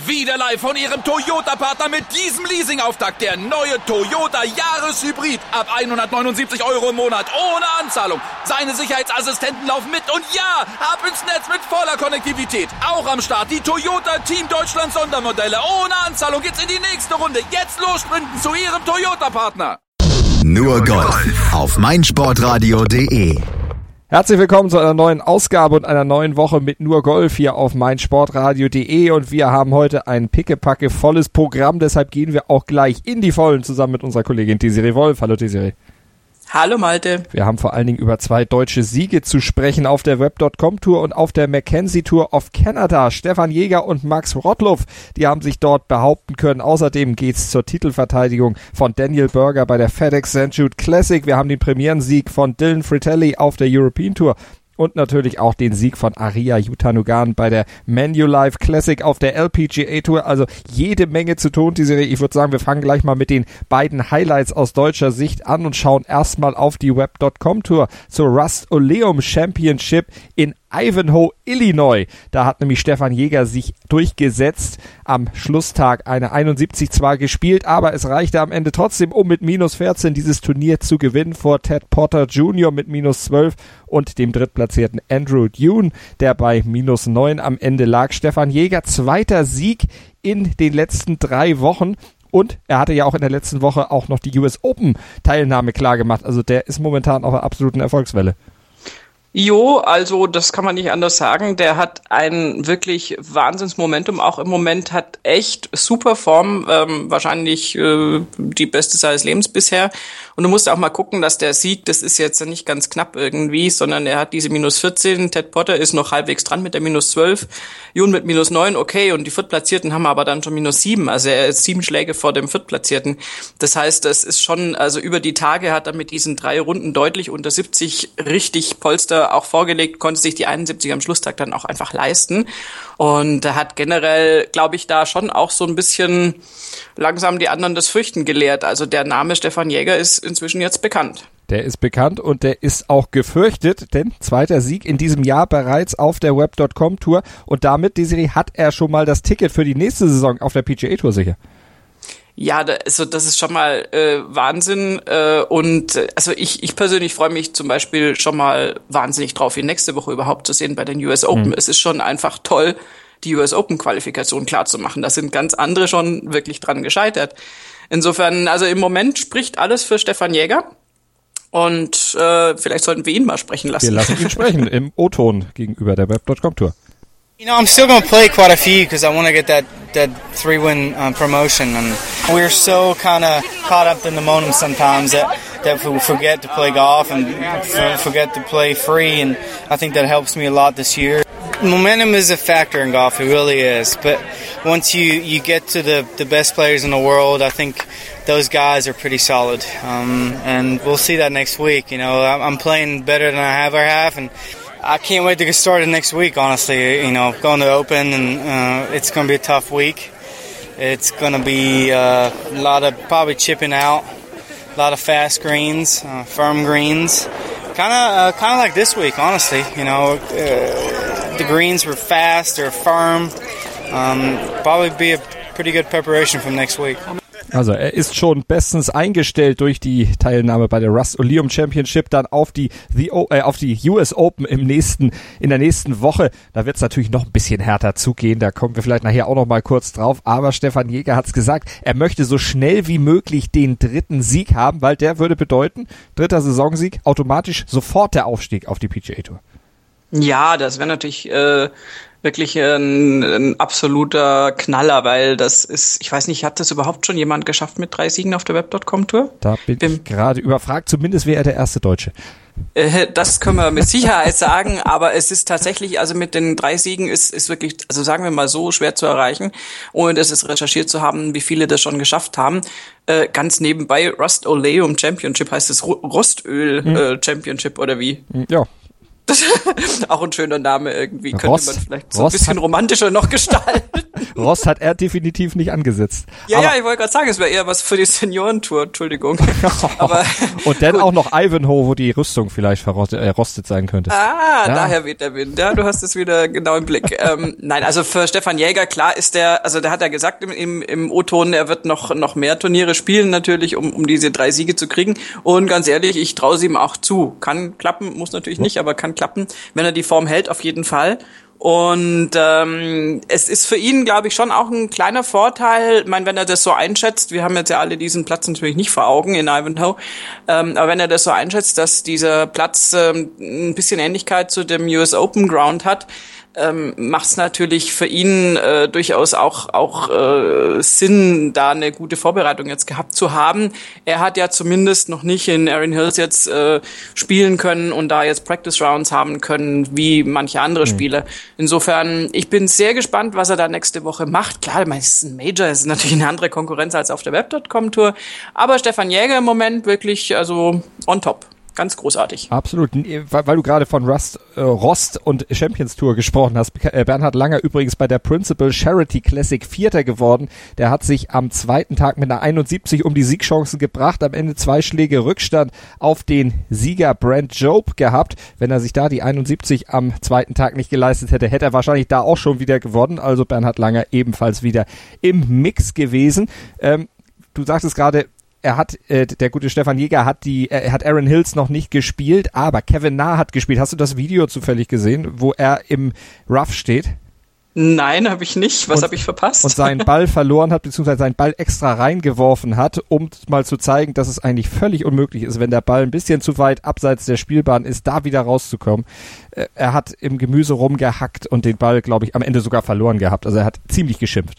Wieder live von Ihrem Toyota-Partner mit diesem Leasing-Auftakt. Der neue Toyota Jahreshybrid. Ab 179 € im Monat. Ohne Anzahlung. Seine Sicherheitsassistenten laufen mit. Und ja, ab ins Netz mit voller Konnektivität. Auch am Start die Toyota Team Deutschland Sondermodelle. Ohne Anzahlung geht's in die nächste Runde. Jetzt los sprinten zu Ihrem Toyota-Partner. Nur Golf auf meinsportradio.de. Herzlich willkommen zu einer neuen Ausgabe und einer neuen Woche mit Nur Golf hier auf meinsportradio.de, und wir haben heute ein pickepacke volles Programm, deshalb gehen wir auch gleich in die Vollen zusammen mit unserer Kollegin Desiree Wolf. Hallo Desiree. Hallo Malte. Wir haben vor allen Dingen über 2 deutsche Siege zu sprechen auf der Web.com Tour und auf der Mackenzie Tour of Canada. Stefan Jäger und Max Rottluff, die haben sich dort behaupten können. Außerdem geht's zur Titelverteidigung von Daniel Berger bei der FedEx St. Jude Classic. Wir haben den Premierensieg von Dylan Fratelli auf der European Tour. Und natürlich auch den Sieg von Ariya Jutanugarn bei der Manulife Classic auf der LPGA Tour. Also jede Menge zu tun, die Serie. Ich würde sagen, wir fangen gleich mal mit den beiden Highlights aus deutscher Sicht an und schauen erstmal auf die Web.com Tour zur Rust-Oleum Championship in Ivanhoe, Illinois. Da hat nämlich Stefan Jäger sich durchgesetzt. Am Schlusstag eine 71 zwar gespielt, aber es reichte am Ende trotzdem, um mit minus 14 dieses Turnier zu gewinnen vor Ted Potter Jr. mit minus 12 und dem drittplatzierten Andrew Dune, der bei minus 9 am Ende lag. Stefan Jäger, zweiter Sieg in den letzten 3 Wochen. Und er hatte ja auch in der letzten Woche auch noch die US Open Teilnahme klar gemacht. Also der ist momentan auf einer absoluten Erfolgswelle. Jo, also das kann man nicht anders sagen. Der hat ein wirklich Wahnsinnsmomentum. Auch im Moment hat echt super Form, wahrscheinlich die beste seines Lebens bisher. Und du musst auch mal gucken, dass der Sieg, das ist jetzt nicht ganz knapp irgendwie, sondern er hat diese minus 14. Ted Potter ist noch halbwegs dran mit der minus 12. Jun mit minus 9, okay. Und die Viertplatzierten haben aber dann schon minus 7. Also er ist 7 Schläge vor dem Viertplatzierten. Das heißt, das ist schon, also über die Tage hat er mit diesen 3 Runden deutlich unter 70 richtig Polster auch vorgelegt, konnte sich die 71 am Schlusstag dann auch einfach leisten. Und er hat generell, glaube ich, da schon auch so ein bisschen langsam die anderen das Fürchten gelehrt. Also der Name Stefan Jäger ist inzwischen jetzt bekannt. Der ist bekannt und der ist auch gefürchtet, denn zweiter Sieg in diesem Jahr bereits auf der Web.com Tour. Und damit, Desiree, hat er schon mal das Ticket für die nächste Saison auf der PGA Tour sicher. Ja, also das ist schon mal Wahnsinn, und also ich persönlich freue mich zum Beispiel schon mal wahnsinnig drauf, ihn nächste Woche überhaupt zu sehen bei den US Open. Es ist schon einfach toll, die US Open Qualifikation klar zu machen. Da sind ganz andere schon wirklich dran gescheitert. Insofern, also im Moment spricht alles für Stefan Jäger. Und vielleicht sollten wir ihn mal sprechen lassen. Wir lassen ihn sprechen im O-Ton gegenüber der Web.com Tour. You know, I'm still going to play quite a few because I want to get that 3-win promotion. And we're so kind of caught up in the moment sometimes that we forget to play golf and forget to play free. And I think that helps me a lot this year. Momentum is a factor in golf, it really is. But once you get to the best players in the world, I think those guys are pretty solid. And we'll see that next week. You know, I'm playing better than I ever have, and I can't wait to get started next week, honestly. You know, going to the Open, and it's going to be a tough week. It's going to be a lot of probably chipping out, a lot of fast greens, firm greens. Kind of like this week, honestly. You know, the greens were fast, they're firm. Probably be a pretty good preparation from next week. Also er ist schon bestens eingestellt durch die Teilnahme bei der Rust-Oleum Championship, dann auf die US Open in der nächsten Woche. Da wird es natürlich noch ein bisschen härter zugehen, da kommen wir vielleicht nachher auch noch mal kurz drauf. Aber Stefan Jäger hat es gesagt, er möchte so schnell wie möglich den 3. Sieg haben, weil der würde bedeuten, 3. Saisonsieg, automatisch sofort der Aufstieg auf die PGA Tour. Ja, das wäre natürlich wirklich ein absoluter Knaller, weil das ist, ich weiß nicht, hat das überhaupt schon jemand geschafft mit 3 Siegen auf der Web.com Tour? Da bin ich gerade überfragt, zumindest wäre er der erste Deutsche. Das können wir mit Sicherheit sagen, aber es ist tatsächlich, also mit den 3 Siegen ist wirklich, also sagen wir mal so, schwer zu erreichen, ohne dass es recherchiert zu haben, wie viele das schon geschafft haben. Ganz nebenbei, Rust-Oleum Championship heißt es Rostöl Championship oder wie? Ja. Das auch ein schöner Name irgendwie, könnte man vielleicht so ein Rost bisschen romantischer noch gestalten. Rost hat er definitiv nicht angesetzt. Ja, ich wollte gerade sagen, es wäre eher was für die Seniorentour, Entschuldigung. Aber und dann gut. auch noch Ivanhoe, wo die Rüstung vielleicht verrostet sein könnte. Daher weht der Wind. Ja, du hast es wieder genau im Blick. Nein, also für Stefan Jäger, klar ist der hat er gesagt im O-Ton, er wird noch mehr Turniere spielen natürlich, um diese 3 Siege zu kriegen. Und ganz ehrlich, ich traue es ihm auch zu. Kann klappen, muss natürlich nicht, aber kann klappen, wenn er die Form hält, auf jeden Fall. Und es ist für ihn, glaube ich, schon auch ein kleiner Vorteil. Ich meine, wenn er das so einschätzt, wir haben jetzt ja alle diesen Platz natürlich nicht vor Augen in Ivanhoe, aber wenn er das so einschätzt, dass dieser Platz ein bisschen Ähnlichkeit zu dem US Open Ground hat, macht es natürlich für ihn durchaus auch Sinn, da eine gute Vorbereitung jetzt gehabt zu haben. Er hat ja zumindest noch nicht in Erin Hills jetzt spielen können und da jetzt Practice Rounds haben können, wie manche andere Spieler. Insofern, ich bin sehr gespannt, was er da nächste Woche macht. Klar, es ist ein Major, es ist natürlich eine andere Konkurrenz als auf der Web.com Tour, aber Stefan Jäger im Moment wirklich also on top. Ganz großartig. Absolut. Weil du gerade von Rost und Champions Tour gesprochen hast. Bernhard Langer übrigens bei der Principal Charity Classic Vierter geworden. Der hat sich am zweiten Tag mit einer 71 um die Siegchancen gebracht. Am Ende 2 Schläge Rückstand auf den Sieger Brent Jobe gehabt. Wenn er sich da die 71 am zweiten Tag nicht geleistet hätte, hätte er wahrscheinlich da auch schon wieder gewonnen. Also Bernhard Langer ebenfalls wieder im Mix gewesen. Du sagtest gerade, der gute Stefan Jäger hat Erin Hills noch nicht gespielt, aber Kevin Na hat gespielt. Hast du das Video zufällig gesehen, wo er im Rough steht? Nein, habe ich nicht. Was habe ich verpasst? Und seinen Ball verloren hat, beziehungsweise seinen Ball extra reingeworfen hat, um mal zu zeigen, dass es eigentlich völlig unmöglich ist, wenn der Ball ein bisschen zu weit abseits der Spielbahn ist, da wieder rauszukommen. Er hat im Gemüse rumgehackt und den Ball, glaube ich, am Ende sogar verloren gehabt. Also er hat ziemlich geschimpft.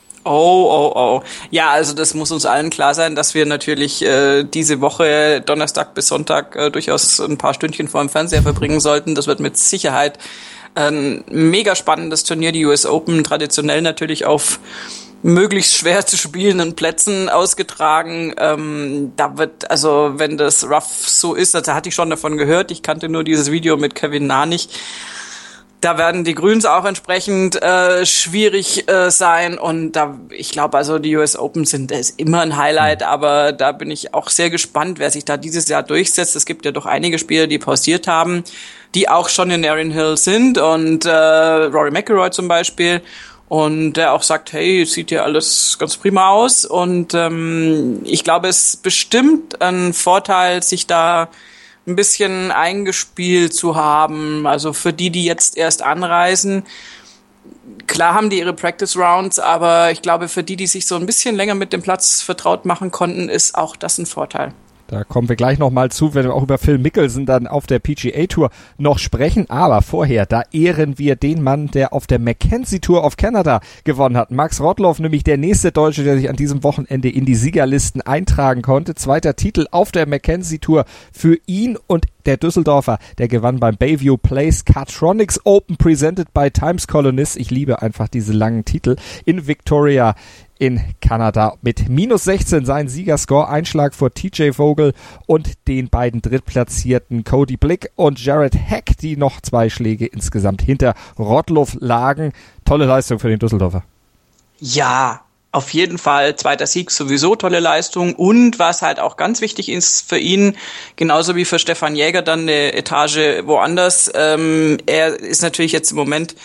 Oh. Ja, also das muss uns allen klar sein, dass wir natürlich diese Woche, Donnerstag bis Sonntag, durchaus ein paar Stündchen vor dem Fernseher verbringen sollten. Das wird mit Sicherheit ein mega spannendes Turnier, die US Open, traditionell natürlich auf möglichst schwer zu spielenden Plätzen ausgetragen. Da wird, also wenn das Rough so ist, da hatte ich schon davon gehört, ich kannte nur dieses Video mit Kevin Na nicht. Da werden die Grüns auch entsprechend schwierig sein und ich glaube, also die US Open ist immer ein Highlight, aber da bin ich auch sehr gespannt, wer sich da dieses Jahr durchsetzt. Es gibt ja doch einige Spieler, die pausiert haben, die auch schon in Erin Hill sind und Rory McIlroy zum Beispiel und der auch sagt, hey, sieht ja alles ganz prima aus und ich glaube, es ist bestimmt ein Vorteil, sich da ein bisschen eingespielt zu haben, also für die jetzt erst anreisen. Klar haben die ihre Practice Rounds, aber ich glaube, für die sich so ein bisschen länger mit dem Platz vertraut machen konnten, ist auch das ein Vorteil. Da kommen wir gleich nochmal zu, wenn wir auch über Phil Mickelson dann auf der PGA Tour noch sprechen. Aber vorher, da ehren wir den Mann, der auf der Mackenzie Tour of Canada gewonnen hat. Max Rottloff, nämlich der nächste Deutsche, der sich an diesem Wochenende in die Siegerlisten eintragen konnte. 2. Titel auf der Mackenzie Tour für ihn und der Düsseldorfer, der gewann beim Bayview Place Cardtronics Open presented by Times Colonist. Ich liebe einfach diese langen Titel in Victoria in Kanada mit -16 sein Siegerscore, Einschlag vor TJ Vogel und den beiden drittplatzierten Cody Blick und Jared Heck, die noch 2 Schläge insgesamt hinter Rottloff lagen. Tolle Leistung für den Düsseldorfer. Ja, auf jeden Fall, 2. Sieg sowieso tolle Leistung und was halt auch ganz wichtig ist für ihn, genauso wie für Stefan Jäger dann eine Etage woanders, er ist natürlich jetzt im Moment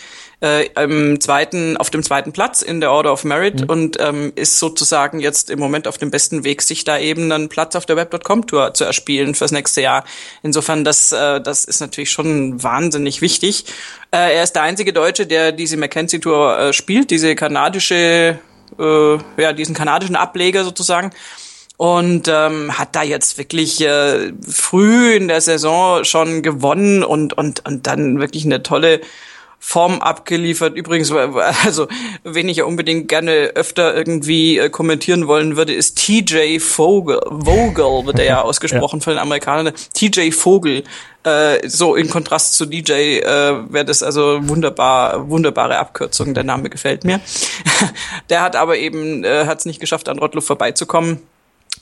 auf dem zweiten Platz in der Order of Merit und ist sozusagen jetzt im Moment auf dem besten Weg, sich da eben einen Platz auf der Web.com Tour zu erspielen fürs nächste Jahr. Insofern, das ist natürlich schon wahnsinnig wichtig. Er ist der einzige Deutsche, der diese Mackenzie Tour spielt, diesen kanadischen Ableger sozusagen. Und hat da jetzt wirklich früh in der Saison schon gewonnen und dann wirklich eine tolle Form abgeliefert. Übrigens, also wen ich ja unbedingt gerne öfter irgendwie kommentieren wollen würde, ist TJ Vogel wird er ja ausgesprochen von den Amerikanern. TJ Vogel, so in Kontrast zu DJ wäre das also wunderbare Abkürzung, der Name gefällt mir. Der hat aber eben hat's nicht geschafft, an Rottloff vorbeizukommen.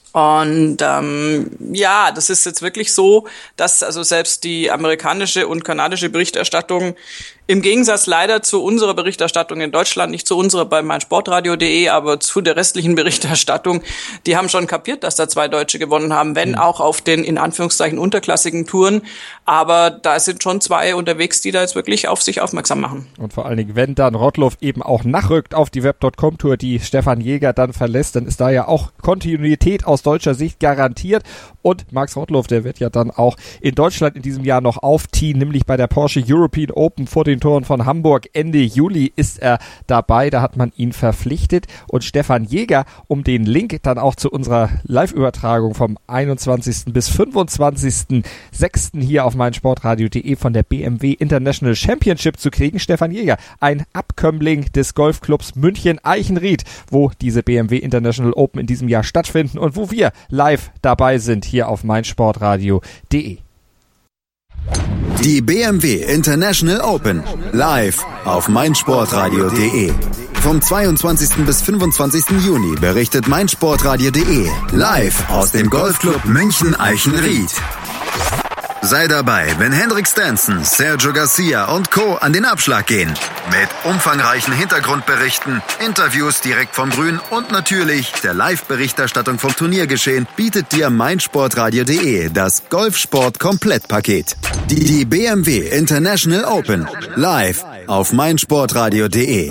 Und das ist jetzt wirklich so, dass also selbst die amerikanische und kanadische Berichterstattung im Gegensatz leider zu unserer Berichterstattung in Deutschland, nicht zu unserer bei meinsportradio.de, aber zu der restlichen Berichterstattung, die haben schon kapiert, dass da 2 Deutsche gewonnen haben, wenn auch auf den in Anführungszeichen unterklassigen Touren. Aber da sind schon 2 unterwegs, die da jetzt wirklich auf sich aufmerksam machen. Und vor allen Dingen, wenn dann Rottluff eben auch nachrückt auf die Web.com-Tour, die Stefan Jäger dann verlässt, dann ist da ja auch Kontinuität aus deutscher Sicht garantiert. Und Max Rottluff, der wird ja dann auch in Deutschland in diesem Jahr noch aufziehen, nämlich bei der Porsche European Open vor den Toren von Hamburg. Ende Juli ist er dabei, da hat man ihn verpflichtet. Und Stefan Jäger, um den Link dann auch zu unserer Live-Übertragung vom 21. bis 25.06. hier auf meinsportradio.de von der BMW International Championship zu kriegen. Stefan Jäger, ein Abkömmling des Golfclubs München-Eichenried, wo diese BMW International Open in diesem Jahr stattfinden und wo wir live dabei sind hier auf meinsportradio.de. Die BMW International Open live auf meinsportradio.de. Vom 22. bis 25. Juni berichtet meinsportradio.de live aus dem Golfclub München-Eichenried. Sei dabei, wenn Henrik Stenson, Sergio Garcia und Co. an den Abschlag gehen. Mit umfangreichen Hintergrundberichten, Interviews direkt vom Grün und natürlich der Live-Berichterstattung vom Turniergeschehen bietet dir meinsportradio.de das Golfsport-Komplettpaket. Die BMW International Open live auf meinsportradio.de.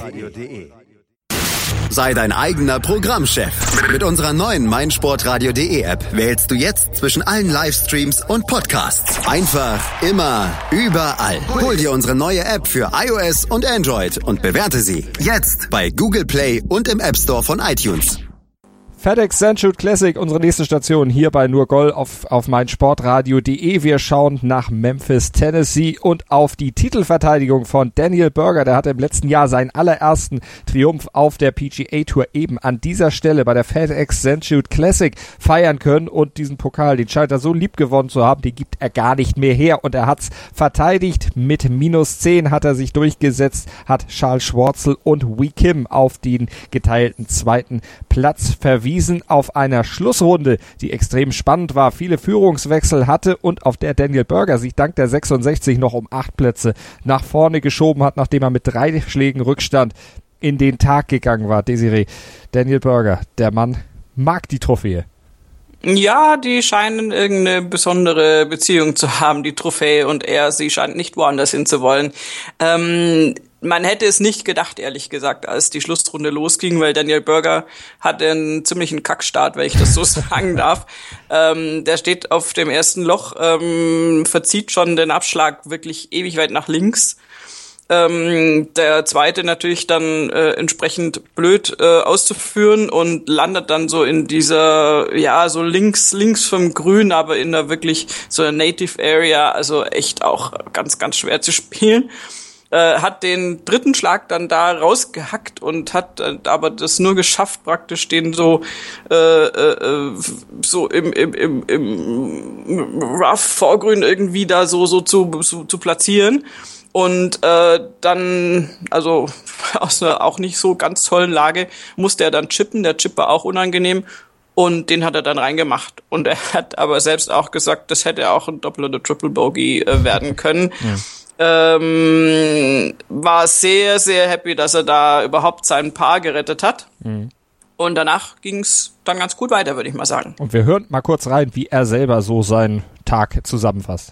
Sei dein eigener Programmchef. Mit unserer neuen meinsportradio.de App wählst du jetzt zwischen allen Livestreams und Podcasts. Einfach, immer, überall. Hol dir unsere neue App für iOS und Android und bewerte sie jetzt bei Google Play und im App Store von iTunes. FedEx Sandshoot Classic, unsere nächste Station hier bei Nur Golf auf meinsportradio.de. Wir schauen nach Memphis, Tennessee und auf die Titelverteidigung von Daniel Berger. Der hatte im letzten Jahr seinen allerersten Triumph auf der PGA Tour eben an dieser Stelle bei der FedEx Sandshoot Classic feiern können und diesen Pokal, den scheint er so lieb gewonnen zu haben, den gibt er gar nicht mehr her und er hat's verteidigt. Mit -10 hat er sich durchgesetzt, hat Charles Schwartzel und Wee Kim auf den geteilten 2. Platz verwiesen auf einer Schlussrunde, die extrem spannend war, viele Führungswechsel hatte und auf der Daniel Berger sich dank der 66 noch um 8 Plätze nach vorne geschoben hat, nachdem er mit 3 Schlägen Rückstand in den Tag gegangen war. Desiree, Daniel Berger, der Mann mag die Trophäe. Ja, die scheinen irgendeine besondere Beziehung zu haben, die Trophäe und er. Sie scheint nicht woanders hin zu wollen. Man hätte es nicht gedacht, ehrlich gesagt, als die Schlussrunde losging, weil Daniel Berger hatte einen ziemlichen Kackstart, wenn ich das so sagen darf. Der steht auf dem ersten Loch, verzieht schon den Abschlag wirklich ewig weit nach links. Der zweite natürlich dann entsprechend blöd auszuführen und landet dann so in dieser, ja, so links vom Grün, aber in einer wirklich so einer Native Area, also echt auch ganz, ganz schwer zu spielen. Hat den dritten Schlag dann da rausgehackt und hat aber das nur geschafft, praktisch den so so im Rough Vorgrün irgendwie da so zu platzieren. Und dann, also aus einer auch nicht so ganz tollen Lage, musste er dann chippen. Der Chip war auch unangenehm und den hat er dann reingemacht. Und er hat aber selbst auch gesagt, das hätte auch ein Doppel- oder Triple Bogey werden können. Ja. War sehr, sehr happy, dass er da überhaupt sein Paar gerettet hat. Mhm. Und danach ging's dann ganz gut weiter, würde ich mal sagen. Und wir hören mal kurz rein, wie er selber so seinen Tag zusammenfasst.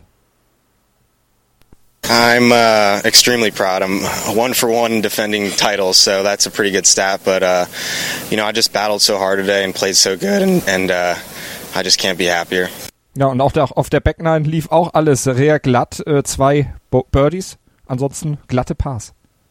I'm extremely proud. I'm 1-for-1 defending titles, so that's a pretty good stat. But you know, I just battled so hard today and played so good, and I just can't be happier. Ja, und auch auf der Backnine lief auch alles sehr glatt. 2 Birdies, ansonsten glatte Pars.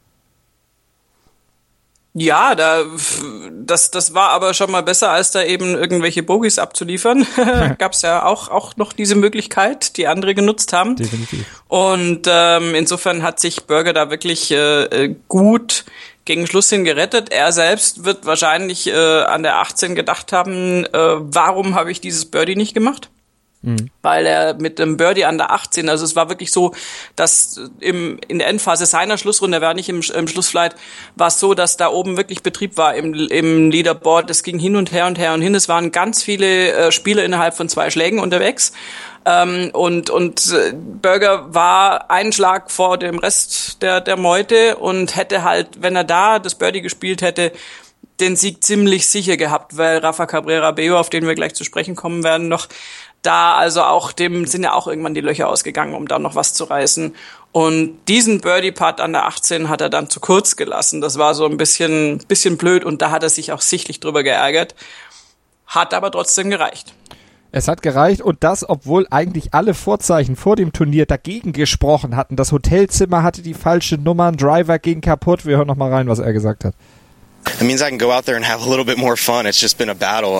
Ja, das war aber schon mal besser, als da eben irgendwelche Bogies abzuliefern. Gab's ja auch noch diese Möglichkeit, die andere genutzt haben. Definitiv. Und insofern hat sich Berger da wirklich gut gegen Schluss hin gerettet. Er selbst wird wahrscheinlich an der 18 gedacht haben, warum habe ich dieses Birdie nicht gemacht? weil er mit dem Birdie an der 18, also es war wirklich so, dass in der Endphase seiner Schlussrunde, er war nicht im Schlussflight, war es so, dass da oben wirklich Betrieb war im Leaderboard. Es ging hin und her und her und hin. Es waren ganz viele Spieler innerhalb von 2 Schlägen unterwegs. Und Berger war einen Schlag vor dem Rest der Meute und hätte halt, wenn er da das Birdie gespielt hätte, den Sieg ziemlich sicher gehabt, weil Rafa Cabrera Bello, auf den wir gleich zu sprechen kommen werden, noch da, also auch dem sind ja auch irgendwann die Löcher ausgegangen, um da noch was zu reißen. Und diesen Birdie-Putt an der 18 hat er dann zu kurz gelassen. Das war so ein bisschen blöd und da hat er sich auch sichtlich drüber geärgert. Hat aber trotzdem gereicht. Es hat gereicht und das, obwohl eigentlich alle Vorzeichen vor dem Turnier dagegen gesprochen hatten. Das Hotelzimmer hatte die falsche Nummer, ein Driver ging kaputt. Wir hören noch mal rein, was er gesagt hat. It means I can go out there and have a little bit more fun. It's just been a battle.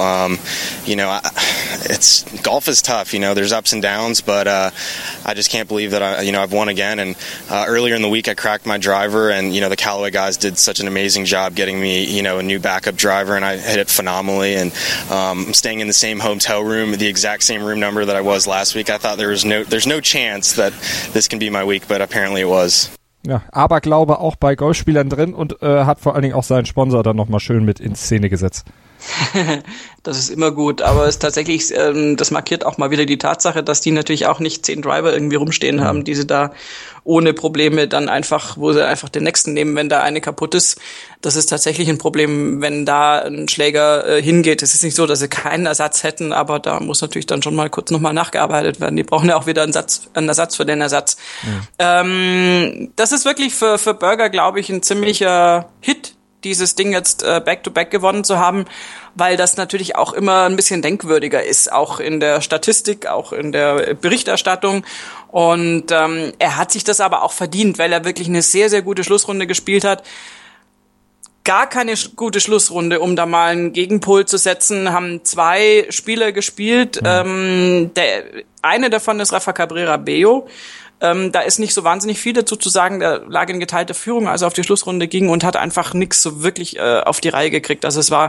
Golf is tough. There's ups and downs, but I just can't believe that I've won again. And earlier in the week, I cracked my driver, and the Callaway guys did such an amazing job getting me a new backup driver, and I hit it phenomenally. And I'm staying in the same hotel room, the exact same room number that I was last week. I thought there's no chance that this can be my week, but apparently it was. Ja, Aberglaube auch bei Golfspielern drin und hat vor allen Dingen auch seinen Sponsor dann nochmal schön mit in Szene gesetzt. Das ist immer gut, aber es tatsächlich, das markiert auch mal wieder die Tatsache, dass die natürlich auch nicht 10 Driver irgendwie rumstehen haben, die sie da ohne Probleme dann einfach, wo sie einfach den nächsten nehmen, wenn da eine kaputt ist. Das ist tatsächlich ein Problem, wenn da ein Schläger hingeht. Es ist nicht so, dass sie keinen Ersatz hätten, aber da muss natürlich dann schon mal kurz nochmal nachgearbeitet werden. Die brauchen ja auch wieder einen Ersatz für den Ersatz. Ja. Das ist wirklich für Berger, glaube ich, ein ziemlicher Hit, dieses Ding jetzt back-to-back gewonnen zu haben, weil das natürlich auch immer ein bisschen denkwürdiger ist, auch in der Statistik, auch in der Berichterstattung. Und er hat sich das aber auch verdient, weil er wirklich eine sehr, sehr gute Schlussrunde gespielt hat. Gar keine gute Schlussrunde, um da mal einen Gegenpol zu setzen, haben 2 Spieler gespielt. Der eine davon ist Rafa Cabrera Bello. Da ist nicht so wahnsinnig viel dazu zu sagen, der lag in geteilter Führung, als er auf die Schlussrunde ging und hat einfach nichts so wirklich auf die Reihe gekriegt. Also es war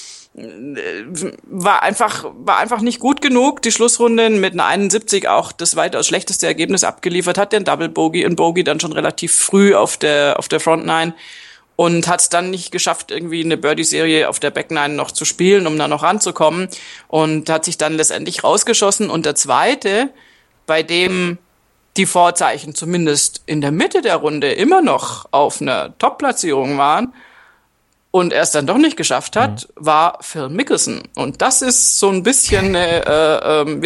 einfach nicht gut genug. Die Schlussrunde mit einer 71 auch das weitaus schlechteste Ergebnis abgeliefert, hat den Double Bogey und Bogey dann schon relativ früh auf der Front Nine und hat es dann nicht geschafft, irgendwie eine Birdie-Serie auf der Back Nine noch zu spielen, um da noch ranzukommen und hat sich dann letztendlich rausgeschossen. Und der zweite, bei dem die Vorzeichen zumindest in der Mitte der Runde immer noch auf einer Top-Platzierung waren und er es dann doch nicht geschafft hat, war Phil Mickelson. Und das ist so ein bisschen eine,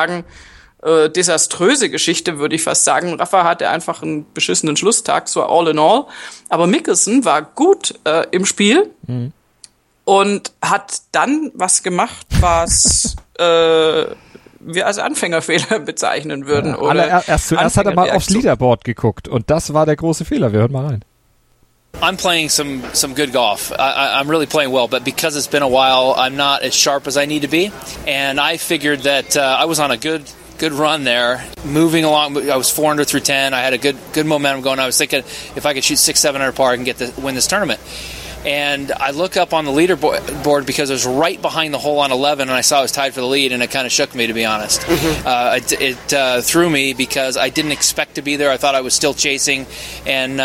desaströse Geschichte, würde ich fast sagen. Rafa hatte einfach einen beschissenen Schlusstag, so all in all. Aber Mickelson war gut im Spiel und hat dann was gemacht, was wir als Anfängerfehler bezeichnen würden. Ja, zuerst hat er mal aufs Leaderboard geguckt und das war der große Fehler. Wir hören mal rein. I'm playing some good golf. I'm really playing well, but because it's been a while, I'm not as sharp as I need to be. And I figured that I was on a good run there, moving along. I was 4 under through 10. I had a good momentum going. I was thinking if I could shoot 6-7 under par, I can win this tournament. And I look up on the leaderboard because it was right behind the hole on 11, and I saw I was tied for the lead, and it kind of shook me, to be honest. It threw me because I didn't expect to be there. I thought I was still chasing, and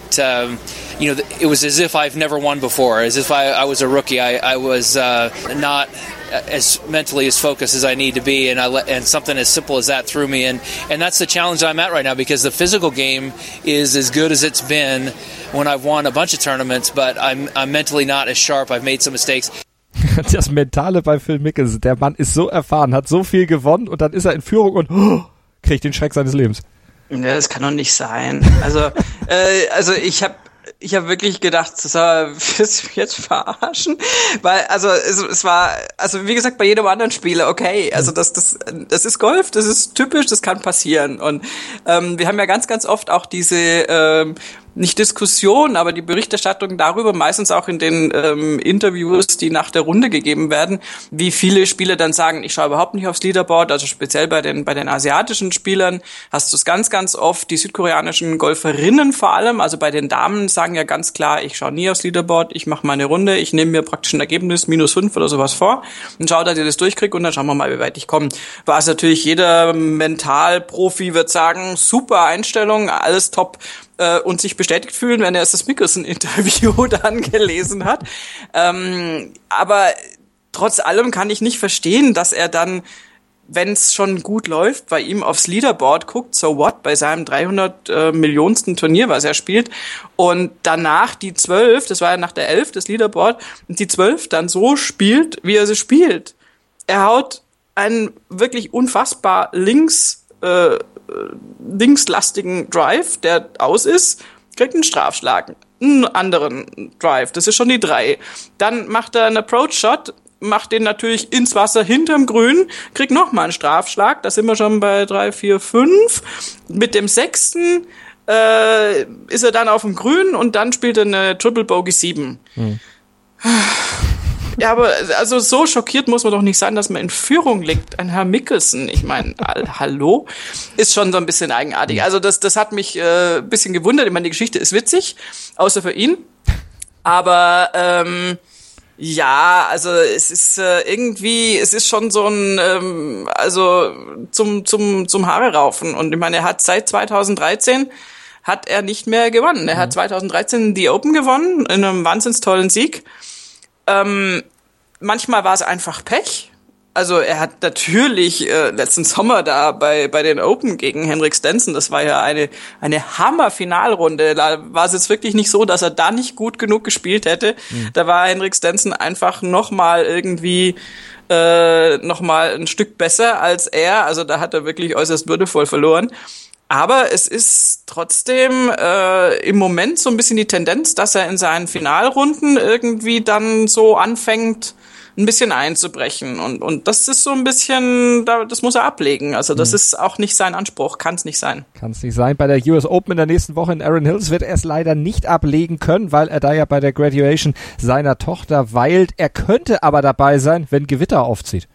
it was as if I've never won before, as if I was a rookie. I was not as mentally as focused as I need to be, and something as simple as that threw me, and that's the challenge I'm at right now, because the physical game is as good as it's been when I've won a bunch of tournaments, but I'm mentally not as sharp. I've made some mistakes. Das Mentale bei Phil Mickelson, der Mann ist so erfahren, hat so viel gewonnen und dann ist er in Führung und kriegt den Schreck seines Lebens. Ja, das kann doch nicht sein. Also ich habe wirklich gedacht, willst du mich jetzt verarschen? Weil, es war, wie gesagt, bei jedem anderen Spieler, okay, also das ist Golf, das ist typisch, das kann passieren. Und wir haben ja ganz, ganz oft auch diese nicht Diskussion, aber die Berichterstattung darüber, meistens auch in den Interviews, die nach der Runde gegeben werden, wie viele Spieler dann sagen, ich schaue überhaupt nicht aufs Leaderboard, also speziell bei den asiatischen Spielern hast du es ganz, ganz oft, die südkoreanischen Golferinnen vor allem, also bei den Damen sagen ja ganz klar, ich schaue nie aufs Leaderboard, ich mache meine Runde, ich nehme mir praktisch ein Ergebnis, -5 oder sowas vor und schaue, dass ich das durchkriege und dann schauen wir mal, wie weit ich komme. Was natürlich jeder Mentalprofi wird sagen, super Einstellung, alles top, und sich bestätigt fühlen, wenn er das Mickelson-Interview dann gelesen hat. Aber trotz allem kann ich nicht verstehen, dass er dann, wenn es schon gut läuft, bei ihm aufs Leaderboard guckt, so what, bei seinem 300 Millionsten Turnier, was er spielt, und danach die 12, das war ja nach der 11 das Leaderboard, und die 12 dann so spielt, wie er sie spielt. Er haut einen wirklich unfassbar linkslastigen Drive, der aus ist, kriegt einen Strafschlag, einen anderen Drive, das ist schon die 3. Dann macht er einen Approach-Shot, macht den natürlich ins Wasser hinterm Grün, kriegt nochmal einen Strafschlag, da sind wir schon bei 3, 4, 5. Mit dem 6. ist er dann auf dem Grün und dann spielt er eine Triple Bogey 7. Ja, aber also so schockiert muss man doch nicht sein, dass man in Führung liegt. Ein Herr Mickelson, ich meine, hallo, ist schon so ein bisschen eigenartig. Also das hat mich ein bisschen gewundert. Ich meine, die Geschichte ist witzig, außer für ihn. Aber ja, also es ist irgendwie, es ist schon so ein, also zum Haare raufen. Und ich meine, er hat seit 2013 hat er nicht mehr gewonnen. Er hat 2013 die Open gewonnen, in einem wahnsinns tollen Sieg. Manchmal war es einfach Pech. Also er hat natürlich letzten Sommer da bei den Open gegen Henrik Stenson, das war ja eine Hammer-Finalrunde. Da war es jetzt wirklich nicht so, dass er da nicht gut genug gespielt hätte. Da war Henrik Stenson einfach nochmal irgendwie nochmal ein Stück besser als er. Also da hat er wirklich äußerst würdevoll verloren. Aber es ist trotzdem im Moment so ein bisschen die Tendenz, dass er in seinen Finalrunden irgendwie dann so anfängt, ein bisschen einzubrechen. Und das ist so ein bisschen, das muss er ablegen. Also das ist auch nicht sein Anspruch, kann es nicht sein. Kann es nicht sein. Bei der US Open in der nächsten Woche in Erin Hills wird er es leider nicht ablegen können, weil er da ja bei der Graduation seiner Tochter weilt. Er könnte aber dabei sein, wenn Gewitter aufzieht.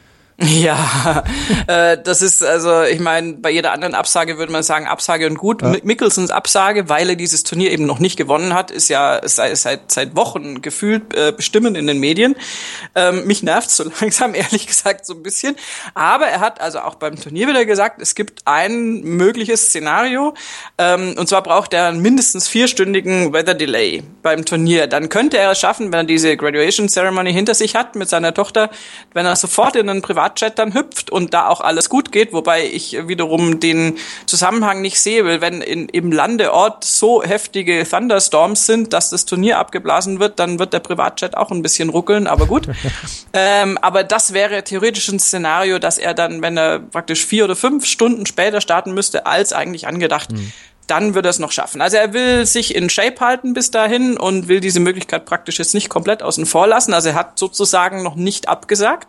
Ja, das ist also, ich meine, bei jeder anderen Absage würde man sagen, Absage und gut. Ja. Mickelsons Absage, weil er dieses Turnier eben noch nicht gewonnen hat, ist ja seit Wochen gefühlt bestimmend in den Medien. Mich nervt's so langsam, ehrlich gesagt, so ein bisschen. Aber er hat also auch beim Turnier wieder gesagt, es gibt ein mögliches Szenario, und zwar braucht er einen mindestens 4-stündigen Weather Delay beim Turnier. Dann könnte er es schaffen, wenn er diese Graduation Ceremony hinter sich hat mit seiner Tochter, wenn er sofort in einen Privatchat dann hüpft und da auch alles gut geht, wobei ich wiederum den Zusammenhang nicht sehe, weil wenn im Landeort so heftige Thunderstorms sind, dass das Turnier abgeblasen wird, dann wird der Privatchat auch ein bisschen ruckeln, aber gut. Aber das wäre theoretisch ein Szenario, dass er dann, wenn er praktisch 4 oder 5 Stunden später starten müsste, als eigentlich angedacht, dann wird er es noch schaffen. Also er will sich in Shape halten bis dahin und will diese Möglichkeit praktisch jetzt nicht komplett außen vor lassen. Also er hat sozusagen noch nicht abgesagt.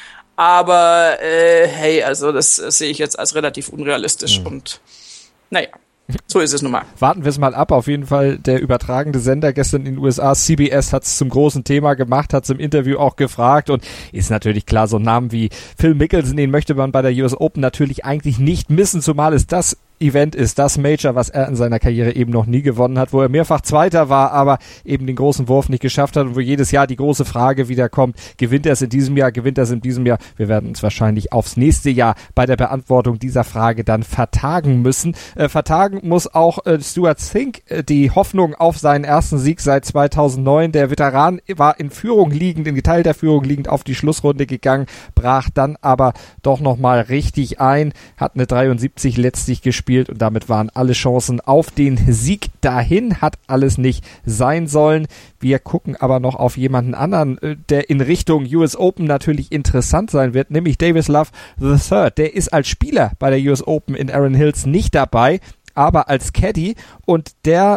Aber hey, also das sehe ich jetzt als relativ unrealistisch und naja, so ist es nun mal. Warten wir es mal ab. Auf jeden Fall der übertragende Sender gestern in den USA, CBS, hat es zum großen Thema gemacht, hat es im Interview auch gefragt und ist natürlich klar, so einen Namen wie Phil Mickelson, den möchte man bei der US Open natürlich eigentlich nicht missen, zumal es das Event ist, das Major, was er in seiner Karriere eben noch nie gewonnen hat, wo er mehrfach Zweiter war, aber eben den großen Wurf nicht geschafft hat und wo jedes Jahr die große Frage wieder kommt, gewinnt er es in diesem Jahr, gewinnt er es in diesem Jahr? Wir werden uns wahrscheinlich aufs nächste Jahr bei der Beantwortung dieser Frage dann vertagen müssen. Vertagen muss auch Stuart Sink die Hoffnung auf seinen ersten Sieg seit 2009. Der Veteran war in Führung liegend, in geteilter Führung liegend auf die Schlussrunde gegangen, brach dann aber doch nochmal richtig ein, hat eine 73 letztlich gespielt und damit waren alle Chancen auf den Sieg dahin, hat alles nicht sein sollen. Wir gucken aber noch auf jemanden anderen, der in Richtung US Open natürlich interessant sein wird, nämlich Davis Love III. Der ist als Spieler bei der US Open in Erin Hills nicht dabei, aber als Caddy und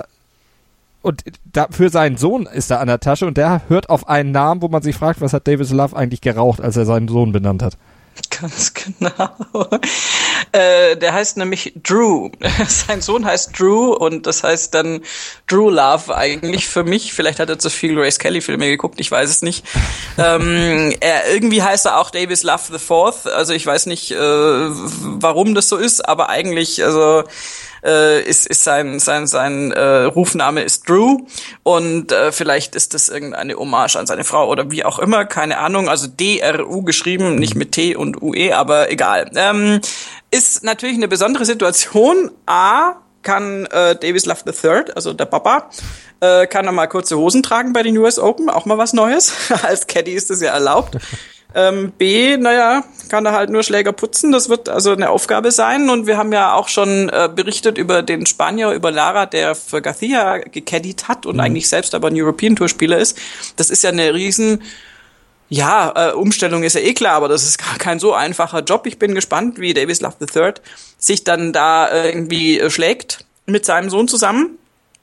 für seinen Sohn ist er an der Tasche und der hört auf einen Namen, wo man sich fragt, was hat Davis Love eigentlich geraucht, als er seinen Sohn benannt hat? Ganz genau. Der heißt nämlich Drew. Sein Sohn heißt Drew und das heißt dann Drew Love eigentlich für mich. Vielleicht hat er zu viel Grace Kelly Filme geguckt, ich weiß es nicht. Irgendwie heißt er auch Davis Love IV. Also ich weiß nicht, warum das so ist, aber eigentlich, also ist sein Rufname ist Drew und vielleicht ist das irgendeine Hommage an seine Frau oder wie auch immer, keine Ahnung, also DRU geschrieben, nicht mit T und UE, aber egal. Ist natürlich eine besondere Situation. A, kann Davis Love III, also der Papa, kann er mal kurze Hosen tragen bei den US Open, auch mal was Neues. Als Caddy ist das ja erlaubt. B, kann er halt nur Schläger putzen. Das wird also eine Aufgabe sein. Und wir haben ja auch schon berichtet über den Spanier, über Lara, der für Garcia gecaddied hat und eigentlich selbst aber ein European Tour Spieler ist. Das ist ja eine riesen, Umstellung ist ja eh klar, aber das ist gar kein so einfacher Job. Ich bin gespannt, wie Davis Love III sich dann da irgendwie schlägt mit seinem Sohn zusammen.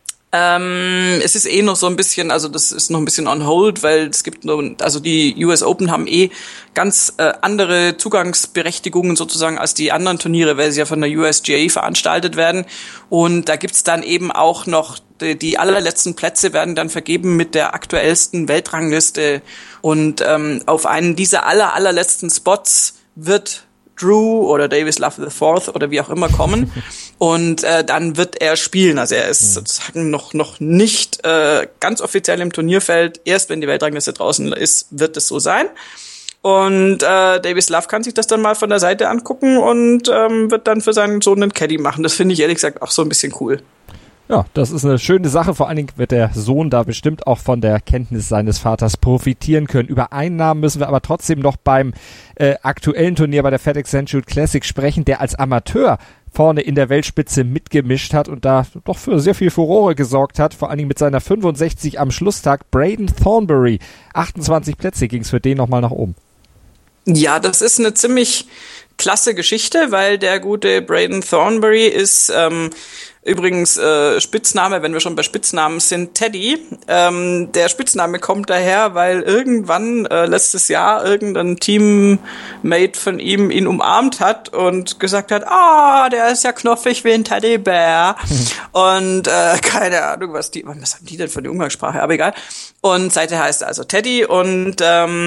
Es ist eh noch so ein bisschen, also das ist noch ein bisschen on hold, weil es gibt also die US Open haben ganz andere Zugangsberechtigungen sozusagen als die anderen Turniere, weil sie ja von der USGA veranstaltet werden. Und da gibt's dann eben auch noch die allerletzten Plätze werden dann vergeben mit der aktuellsten Weltrangliste. Und auf einen dieser allerletzten Spots wird Drew oder Davis Love IV oder wie auch immer kommen und dann wird er spielen. Also er ist sozusagen noch nicht ganz offiziell im Turnierfeld. Erst wenn die Weltrangliste draußen ist, wird es so sein. Und Davis Love kann sich das dann mal von der Seite angucken und wird dann für seinen Sohn einen Caddy machen. Das finde ich ehrlich gesagt auch so ein bisschen cool. Ja, das ist eine schöne Sache. Vor allen Dingen wird der Sohn da bestimmt auch von der Kenntnis seines Vaters profitieren können. Über einen Namen müssen wir aber trotzdem noch beim aktuellen Turnier bei der FedEx Century Classic sprechen, der als Amateur vorne in der Weltspitze mitgemischt hat und da doch für sehr viel Furore gesorgt hat. Vor allen Dingen mit seiner 65 am Schlusstag. Braden Thornberry. 28 Plätze ging es für den nochmal nach oben. Ja, das ist eine ziemlich klasse Geschichte, weil der gute Braden Thornberry ist übrigens Spitzname, wenn wir schon bei Spitznamen sind, Teddy. Der Spitzname kommt daher, weil irgendwann letztes Jahr irgendein Teammate von ihm ihn umarmt hat und gesagt hat, der ist ja knuffig wie ein Teddybär. Und keine Ahnung, was haben die denn für eine Umgangssprache, aber egal. Und seither heißt er also Teddy und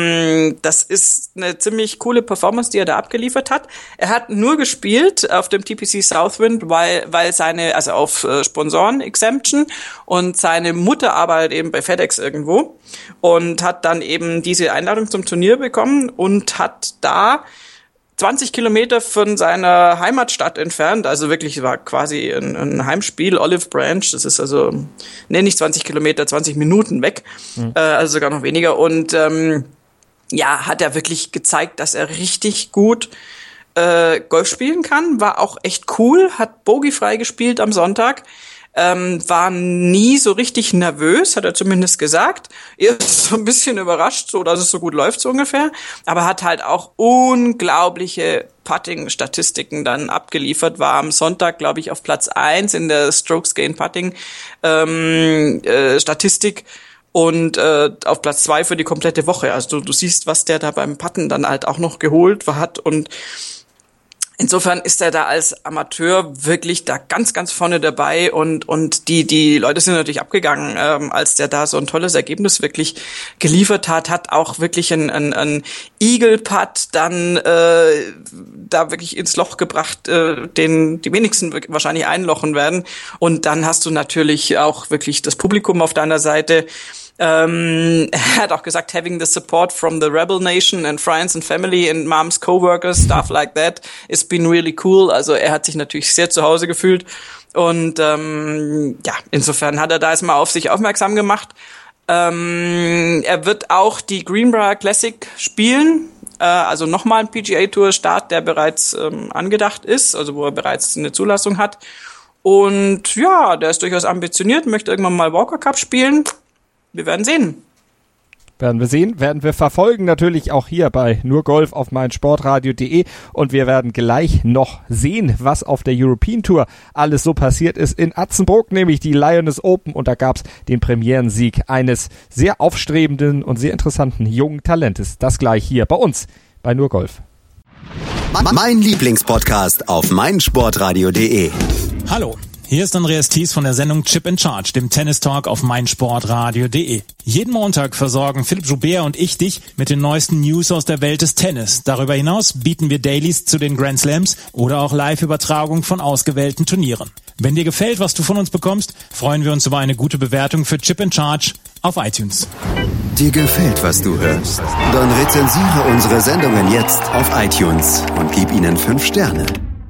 das ist eine ziemlich coole Performance, die er da abgeliefert hat. Er hat nur gespielt auf dem TPC Southwind, weil seine, also auf Sponsoren-Exemption und seine Mutter arbeitet eben bei FedEx irgendwo und hat dann eben diese Einladung zum Turnier bekommen und hat da 20 Kilometer von seiner Heimatstadt entfernt, also wirklich war quasi ein Heimspiel, Olive Branch, das ist also, nicht 20 Kilometer, 20 Minuten weg, also sogar noch weniger und hat er wirklich gezeigt, dass er richtig gut Golf spielen kann, war auch echt cool, hat bogiefrei gespielt am Sonntag, war nie so richtig nervös, hat er zumindest gesagt. Er ist so ein bisschen überrascht, so dass es so gut läuft, so ungefähr. Aber hat halt auch unglaubliche Putting-Statistiken dann abgeliefert, war am Sonntag, glaube ich, auf Platz 1 in der Strokes Gain Putting Statistik. Und auf Platz 2 für die komplette Woche. Also du siehst, was der da beim Putten dann halt auch noch geholt hat und insofern ist er da als Amateur wirklich da ganz, ganz vorne dabei und die Leute sind natürlich abgegangen, als der da so ein tolles Ergebnis wirklich geliefert hat auch wirklich ein Eagle-Putt dann da wirklich ins Loch gebracht, den die wenigsten wahrscheinlich einlochen werden und dann hast du natürlich auch wirklich das Publikum auf deiner Seite. Er hat auch gesagt, having the support from the Rebel Nation and friends and family and mom's coworkers, stuff like that, it's been really cool. Also er hat sich natürlich sehr zu Hause gefühlt und insofern hat er da erstmal auf sich aufmerksam gemacht. Er wird auch die Greenbrier Classic spielen, also nochmal ein PGA Tour Start, der bereits angedacht ist, also wo er bereits eine Zulassung hat. Und ja, der ist durchaus ambitioniert, möchte irgendwann mal Walker Cup spielen. Wir werden sehen. Werden wir sehen, werden wir verfolgen, natürlich auch hier bei Nur Golf auf meinsportradio.de und wir werden gleich noch sehen, was auf der European Tour alles so passiert ist in Atzenbrook, nämlich die Lioness Open und da gab's den Premierensieg eines sehr aufstrebenden und sehr interessanten jungen Talentes. Das gleich hier bei uns bei Nur Golf. Mein Lieblingspodcast auf meinsportradio.de. Hallo, hier ist Andreas Thies von der Sendung Chip in Charge, dem Tennis-Talk auf meinsportradio.de. Jeden Montag versorgen Philipp Joubert und ich dich mit den neuesten News aus der Welt des Tennis. Darüber hinaus bieten wir Dailies zu den Grand Slams oder auch Live-Übertragung von ausgewählten Turnieren. Wenn dir gefällt, was du von uns bekommst, freuen wir uns über eine gute Bewertung für Chip in Charge auf iTunes. Dir gefällt, was du hörst? Dann rezensiere unsere Sendungen jetzt auf iTunes und gib ihnen 5 Sterne.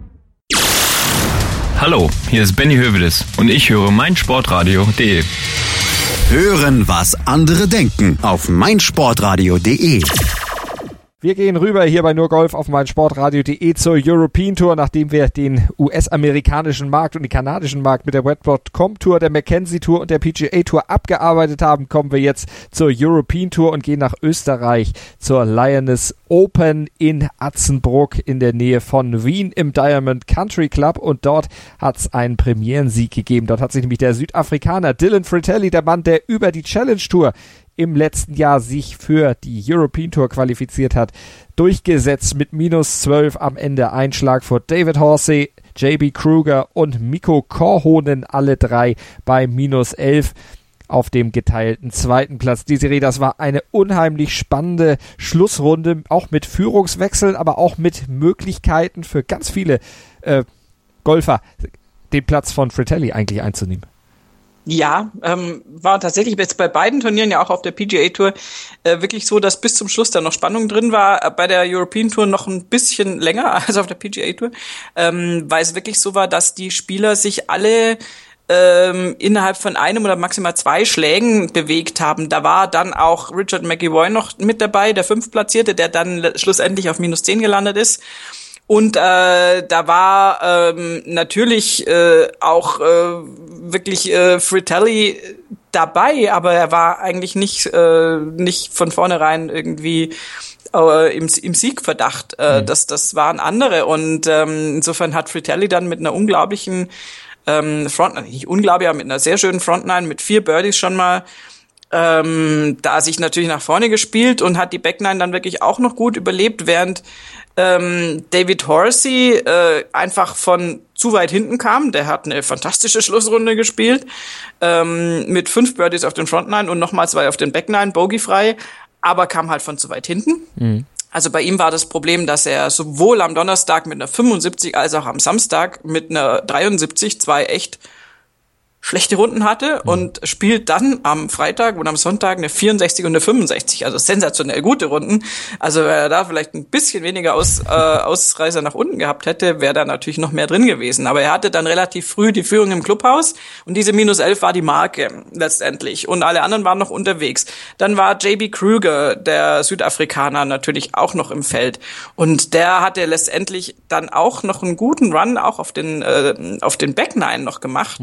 Hallo, hier ist Benny Hövedes und ich höre meinsportradio.de. Hören, was andere denken auf meinsportradio.de. Wir gehen rüber hier bei Nur Golf auf meinsportradio.de zur European Tour, nachdem wir den US-amerikanischen Markt und den kanadischen Markt mit der Web.com Tour, der Mackenzie Tour und der PGA Tour abgearbeitet haben, kommen wir jetzt zur European Tour und gehen nach Österreich zur Lyoness Open in Atzenbruck in der Nähe von Wien im Diamond Country Club, und dort hat es einen Premierensieg gegeben. Dort hat sich nämlich der Südafrikaner Dylan Fratelli, der Mann, der über die Challenge Tour im letzten Jahr sich für die European Tour qualifiziert hat, durchgesetzt mit -12 am Ende. Ein Schlag vor David Horsey, JB Kruger und Mikko Korhonen, alle drei bei -11 auf dem geteilten zweiten Platz. Desiree, das war eine unheimlich spannende Schlussrunde, auch mit Führungswechseln, aber auch mit Möglichkeiten für ganz viele Golfer, den Platz von Fratelli eigentlich einzunehmen. Ja, war tatsächlich jetzt bei beiden Turnieren, ja auch auf der PGA Tour, wirklich so, dass bis zum Schluss da noch Spannung drin war. Bei der European Tour noch ein bisschen länger als auf der PGA Tour, weil es wirklich so war, dass die Spieler sich alle innerhalb von einem oder maximal 2 Schlägen bewegt haben. Da war dann auch Richard McIlroy noch mit dabei, der 5. Platzierte, der dann schlussendlich auf -10 gelandet ist. Und da war natürlich auch wirklich Fratelli dabei, aber er war eigentlich nicht von vornherein irgendwie im Siegverdacht. Das waren andere. Und insofern hat Fratelli dann mit einer unglaublichen Frontline, nicht unglaublich, aber mit einer sehr schönen Frontline, mit 4 Birdies schon mal, da sich natürlich nach vorne gespielt und hat die Backline dann wirklich auch noch gut überlebt, während David Horsey einfach von zu weit hinten kam. Der hat eine fantastische Schlussrunde gespielt, mit 5 Birdies auf den Frontline und nochmal 2 auf den Backline, bogiefrei, aber kam halt von zu weit hinten. Mhm. Also bei ihm war das Problem, dass er sowohl am Donnerstag mit einer 75 als auch am Samstag mit einer 73 2 echt schlechte Runden hatte und spielt dann am Freitag und am Sonntag eine 64 und eine 65, also sensationell gute Runden. Also wenn er da vielleicht ein bisschen weniger Ausreißer nach unten gehabt hätte, wäre da natürlich noch mehr drin gewesen. Aber er hatte dann relativ früh die Führung im Clubhaus und diese -11 war die Marke letztendlich und alle anderen waren noch unterwegs. Dann war JB Kruger, der Südafrikaner, natürlich auch noch im Feld und der hatte letztendlich dann auch noch einen guten Run auch auf den Back-Nine noch gemacht.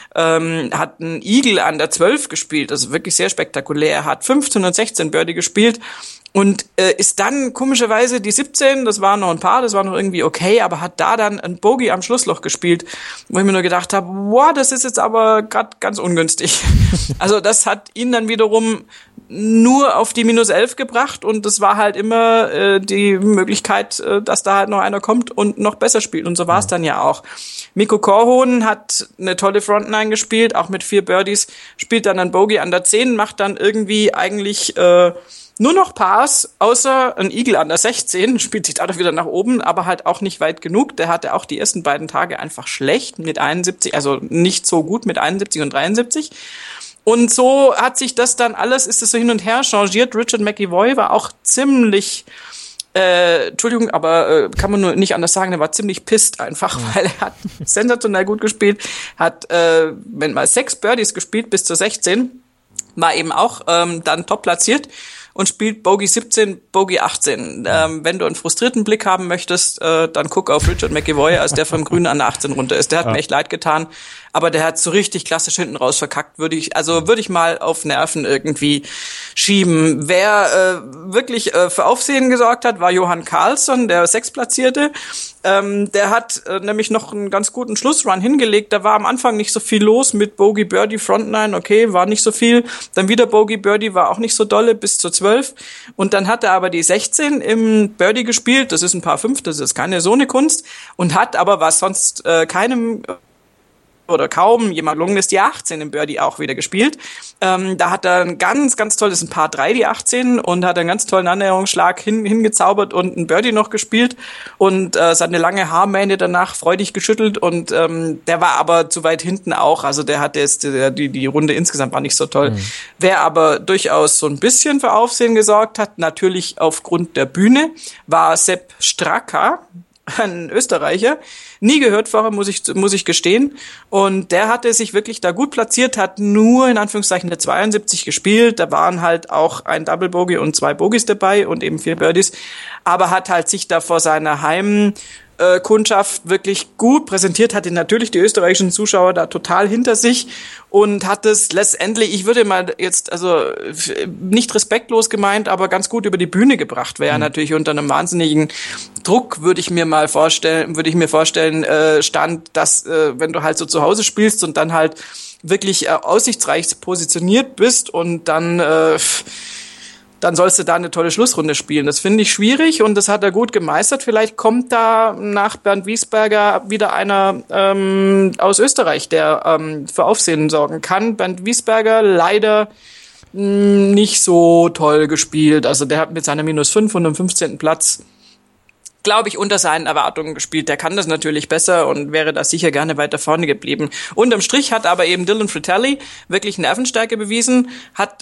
Hat einen Eagle an der 12 gespielt, also wirklich sehr spektakulär, hat 15 und 16 Birdie gespielt und ist dann komischerweise die 17, das war noch ein Paar, das war noch irgendwie okay, aber hat da dann ein Bogey am Schlussloch gespielt, wo ich mir nur gedacht habe, wow, das ist jetzt aber gerade ganz ungünstig. Also das hat ihn dann wiederum nur auf die -11 gebracht und das war halt immer die Möglichkeit, dass da halt noch einer kommt und noch besser spielt und so war es dann ja auch. Mikko Korhonen hat eine tolle Frontline gespielt, auch mit 4 Birdies, spielt dann ein Bogey an der 10, macht dann irgendwie eigentlich nur noch Pars, außer ein Eagle an der 16, spielt sich dadurch wieder nach oben, aber halt auch nicht weit genug. Der hatte auch die ersten beiden Tage einfach schlecht mit 71, also nicht so gut mit 71 und 73. Und so hat sich das dann alles, ist es so hin und her changiert. Richard McIlroy war auch ziemlich, Entschuldigung, aber kann man nur nicht anders sagen, der war ziemlich pisst einfach, weil er hat sensationell gut gespielt, hat, wenn mal 6 Birdies gespielt bis zur 16, war eben auch dann top platziert und spielt Bogey 17, Bogey 18. Wenn du einen frustrierten Blick haben möchtest, dann guck auf Richard McIlroy, als der vom Grün an der 18 runter ist. Der hat mir echt leid getan, aber der hat so richtig klassisch hinten raus verkackt. Würde ich mal auf Nerven irgendwie schieben. Wer wirklich für Aufsehen gesorgt hat, war Johan Karlsson, der 6. Platzierte. Der hat nämlich noch einen ganz guten Schlussrun hingelegt. Da war am Anfang nicht so viel los mit Bogey, Birdie, Frontline. Okay, war nicht so viel. Dann wieder Bogey, Birdie, war auch nicht so dolle bis zur 12. 12. Und dann hat er aber die 16 im Birdie gespielt. Das ist ein Paar 5, das ist keine so eine Kunst. Und hat aber, was sonst keinem oder kaum jemand gelungen ist, die 18 im Birdie auch wieder gespielt. Da hat er ein ganz, ganz tolles, ein Paar 3, die 18, und hat einen ganz tollen Annäherungsschlag hingezaubert und ein Birdie noch gespielt und seine lange Haarmähne danach freudig geschüttelt, und der war aber zu weit hinten auch, also der hatte jetzt, die Runde insgesamt war nicht so toll. Wer aber durchaus so ein bisschen für Aufsehen gesorgt hat, natürlich aufgrund der Bühne, war Sepp Straka, ein Österreicher, nie gehört vorher, muss ich gestehen. Und der hatte sich wirklich da gut platziert, hat nur in Anführungszeichen der 72 gespielt. Da waren halt auch ein Double Bogey und 2 Bogies dabei und eben 4 Birdies. Aber hat halt sich da vor seiner Heimkundschaft wirklich gut präsentiert, hatte natürlich die österreichischen Zuschauer da total hinter sich und hat es letztendlich, ich würde mal jetzt, also nicht respektlos gemeint, aber ganz gut über die Bühne gebracht. Wäre natürlich unter einem wahnsinnigen Druck, würde ich mir vorstellen, stand, dass wenn du halt so zu Hause spielst und dann halt wirklich aussichtsreich positioniert bist und dann sollst du da eine tolle Schlussrunde spielen. Das finde ich schwierig und das hat er gut gemeistert. Vielleicht kommt da nach Bernd Wiesberger wieder einer aus Österreich, der für Aufsehen sorgen kann. Bernd Wiesberger leider nicht so toll gespielt. Also der hat mit seiner -5 und einem 15. Platz, glaube ich, unter seinen Erwartungen gespielt. Der kann das natürlich besser und wäre da sicher gerne weiter vorne geblieben. Unterm Strich hat aber eben Dylan Fratelli wirklich Nervenstärke bewiesen, hat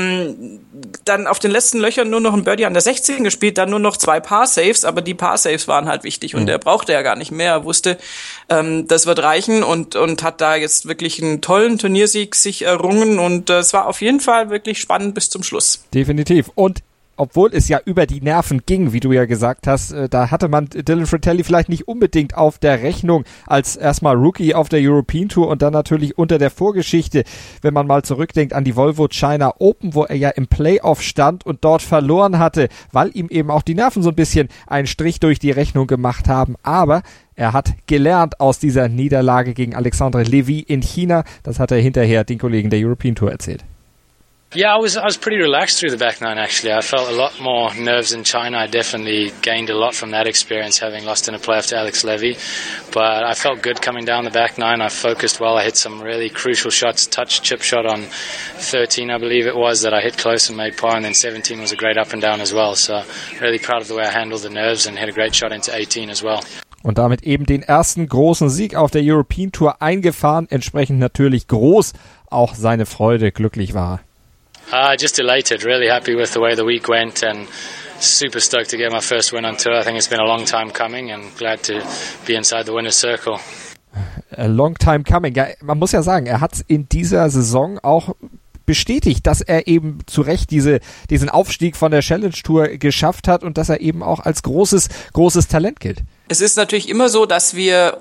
dann auf den letzten Löchern nur noch ein Birdie an der 16 gespielt, dann nur noch 2 Par-Saves, aber die Par-Saves waren halt wichtig und er brauchte ja gar nicht mehr. Er wusste, das wird reichen und hat da jetzt wirklich einen tollen Turniersieg sich errungen und es war auf jeden Fall wirklich spannend bis zum Schluss. Definitiv. Und obwohl es ja über die Nerven ging, wie du ja gesagt hast, da hatte man Dylan Fratelli vielleicht nicht unbedingt auf der Rechnung als erstmal Rookie auf der European Tour und dann natürlich unter der Vorgeschichte, wenn man mal zurückdenkt an die Volvo China Open, wo er ja im Playoff stand und dort verloren hatte, weil ihm eben auch die Nerven so ein bisschen einen Strich durch die Rechnung gemacht haben. Aber er hat gelernt aus dieser Niederlage gegen Alexandre Levy in China. Das hat er hinterher den Kollegen der European Tour erzählt. Yeah, I was pretty relaxed through the back nine, actually. I felt a lot more nerves in China. I definitely gained a lot from that experience, having lost in a playoff to Alex Levy. But I felt good coming down the back nine. I focused well. I hit some really crucial shots, touch chip shot on 13, I believe it was, that I hit close and made par, and then 17 was a great up and down as well. So really proud of the way I handled the nerves and hit a great shot into 18 as well. Und damit eben den ersten großen Sieg auf der European Tour eingefahren. Entsprechend natürlich groß auch seine Freude, glücklich war. Just elated, really happy with the way the week went and super stoked to get my first win on tour. I think it's been a long time coming and glad to be inside the winner's circle. A long time coming. Ja, man muss ja sagen, er hat in dieser Saison auch bestätigt, dass er eben zu Recht diesen Aufstieg von der Challenge Tour geschafft hat und dass er eben auch als großes Talent gilt. Es ist natürlich immer so, dass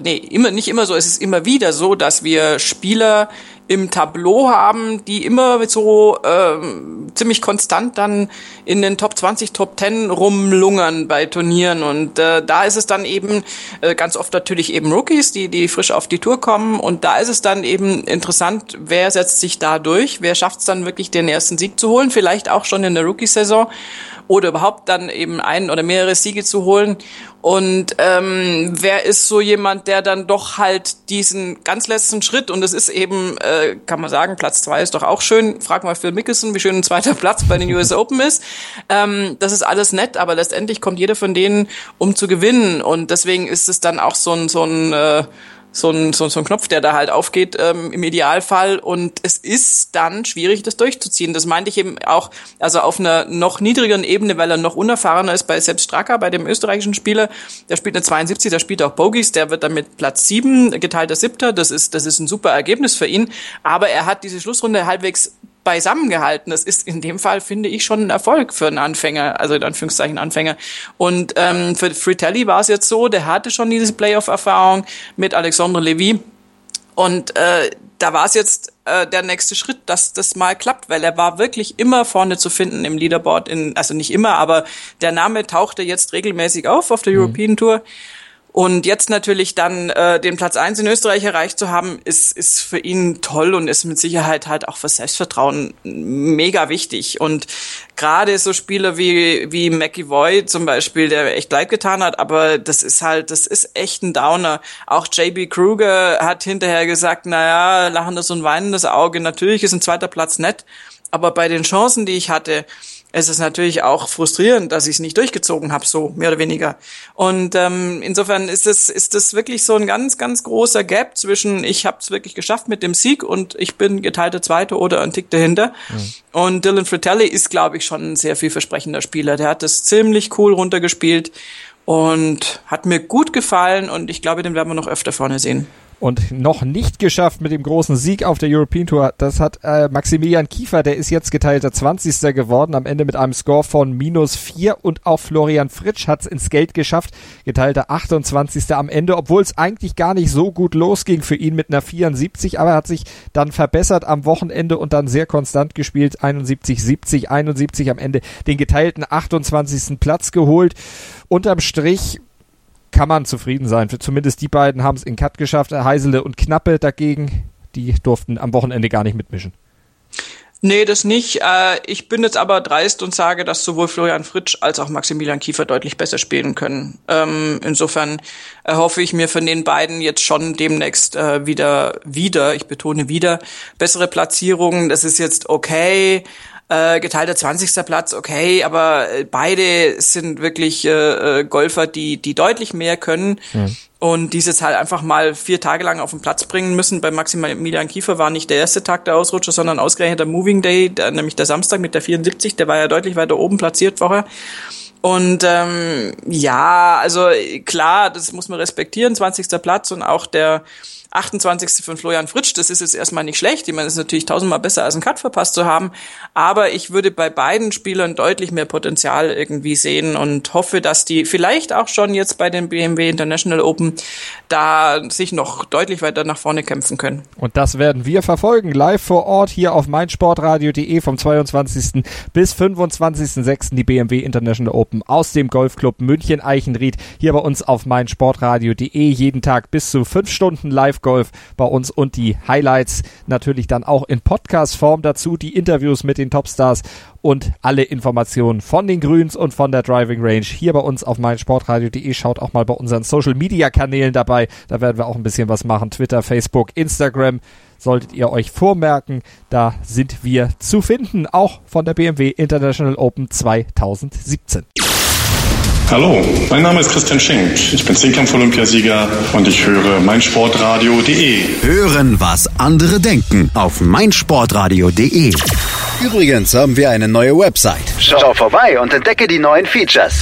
es ist immer wieder so, dass wir Spieler im Tableau haben, die immer so ziemlich konstant dann in den Top 20, Top 10 rumlungern bei Turnieren und da ist es dann eben ganz oft natürlich eben Rookies, die frisch auf die Tour kommen und da ist es dann eben interessant, wer setzt sich da durch, wer schafft es dann wirklich den ersten Sieg zu holen, vielleicht auch schon in der Rookie-Saison oder überhaupt dann eben einen oder mehrere Siege zu holen. Und wer ist so jemand, der dann doch halt diesen ganz letzten Schritt, und das ist eben, kann man sagen, Platz 2 ist doch auch schön. Frag mal Phil Mickelson, wie schön ein 2. Platz bei den US Open ist. Das ist alles nett, aber letztendlich kommt jeder von denen, um zu gewinnen. Und deswegen ist es dann auch so ein Knopf, der da halt aufgeht im Idealfall und es ist dann schwierig, das durchzuziehen. Das meinte ich eben auch, also auf einer noch niedrigeren Ebene, weil er noch unerfahrener ist bei Sepp Straka, bei dem österreichischen Spieler. Der spielt eine 72, der spielt auch Bogies, der wird dann mit Platz 7 geteilter 7. Das ist ein super Ergebnis für ihn, aber er hat diese Schlussrunde halbwegs beisammengehalten. Das ist in dem Fall, finde ich, schon ein Erfolg für einen Anfänger, also in Anführungszeichen Anfänger. Und für Fratelli war es jetzt so, der hatte schon diese Playoff-Erfahrung mit Alexandre Levy und da war es jetzt der nächste Schritt, dass das mal klappt, weil er war wirklich immer vorne zu finden im Leaderboard, also nicht immer, aber der Name tauchte jetzt regelmäßig auf der European Tour. Und jetzt natürlich dann den Platz 1 in Österreich erreicht zu haben, ist für ihn toll und ist mit Sicherheit halt auch für Selbstvertrauen mega wichtig. Und gerade so Spieler wie McEvoy zum Beispiel, der echt leid getan hat, aber das ist echt ein Downer. Auch JB Kruger hat hinterher gesagt, naja, lachendes und weinendes Auge, natürlich ist ein zweiter Platz nett, aber bei den Chancen, die ich hatte, es ist natürlich auch frustrierend, dass ich es nicht durchgezogen habe, so mehr oder weniger. Und insofern ist das wirklich so ein ganz, ganz großer Gap zwischen ich habe es wirklich geschafft mit dem Sieg und ich bin geteilter Zweiter oder ein Tick dahinter. Mhm. Und Dylan Fratelli ist, glaube ich, schon ein sehr vielversprechender Spieler. Der hat das ziemlich cool runtergespielt und hat mir gut gefallen und ich glaube, den werden wir noch öfter vorne sehen. Und noch nicht geschafft mit dem großen Sieg auf der European Tour, das hat Maximilian Kiefer, der ist jetzt geteilter 20. geworden, amEnde mit einem Score von -4 und auch Florian Fritsch hat es ins Geld geschafft, geteilter 28. am Ende, obwohl es eigentlich gar nicht so gut losging für ihn mit einer 74, aber er hat sich dann verbessert am Wochenende und dann sehr konstant gespielt, 71 am Ende den geteilten 28. Platz geholt. Unterm Strich kann man zufrieden sein. Zumindest die beiden haben es in Cut geschafft. Heisele und Knappe dagegen, die durften am Wochenende gar nicht mitmischen. Nee, das nicht. Ich bin jetzt aber dreist und sage, dass sowohl Florian Fritsch als auch Maximilian Kiefer deutlich besser spielen können. Insofern hoffe ich mir von den beiden jetzt schon demnächst wieder, ich betone wieder, bessere Platzierungen. Das ist jetzt okay. Geteilter 20. Platz, okay, aber beide sind wirklich Golfer, die deutlich mehr können und dieses halt einfach mal 4 Tage lang auf den Platz bringen müssen. Bei Maximilian Kiefer war nicht der erste Tag der Ausrutscher, sondern ausgerechnet der Moving Day, nämlich der Samstag mit der 74, der war ja deutlich weiter oben platziert vorher. Und also klar, das muss man respektieren, 20. Platz und auch der 28. von Florian Fritsch, das ist jetzt erstmal nicht schlecht. Ich meine, es ist natürlich 1000-mal besser, als einen Cut verpasst zu haben. Aber ich würde bei beiden Spielern deutlich mehr Potenzial irgendwie sehen und hoffe, dass die vielleicht auch schon jetzt bei den BMW International Open da sich noch deutlich weiter nach vorne kämpfen können. Und das werden wir verfolgen, live vor Ort hier auf meinsportradio.de vom 22. bis 25.06. die BMW International Open aus dem Golfclub München-Eichenried. Hier bei uns auf meinsportradio.de jeden Tag bis zu 5 Stunden live Golf bei uns und die Highlights natürlich dann auch in Podcast-Form dazu, die Interviews mit den Topstars und alle Informationen von den Grüns und von der Driving Range hier bei uns auf meinsportradio.de. Schaut auch mal bei unseren Social-Media-Kanälen dabei, da werden wir auch ein bisschen was machen, Twitter, Facebook, Instagram, solltet ihr euch vormerken, da sind wir zu finden, auch von der BMW International Open 2017. Hallo, mein Name ist Christian Schenk. Ich bin Zehnkampf-Olympiasieger und ich höre meinsportradio.de. Hören, was andere denken auf meinsportradio.de. Übrigens haben wir eine neue Website. Schau vorbei und entdecke die neuen Features.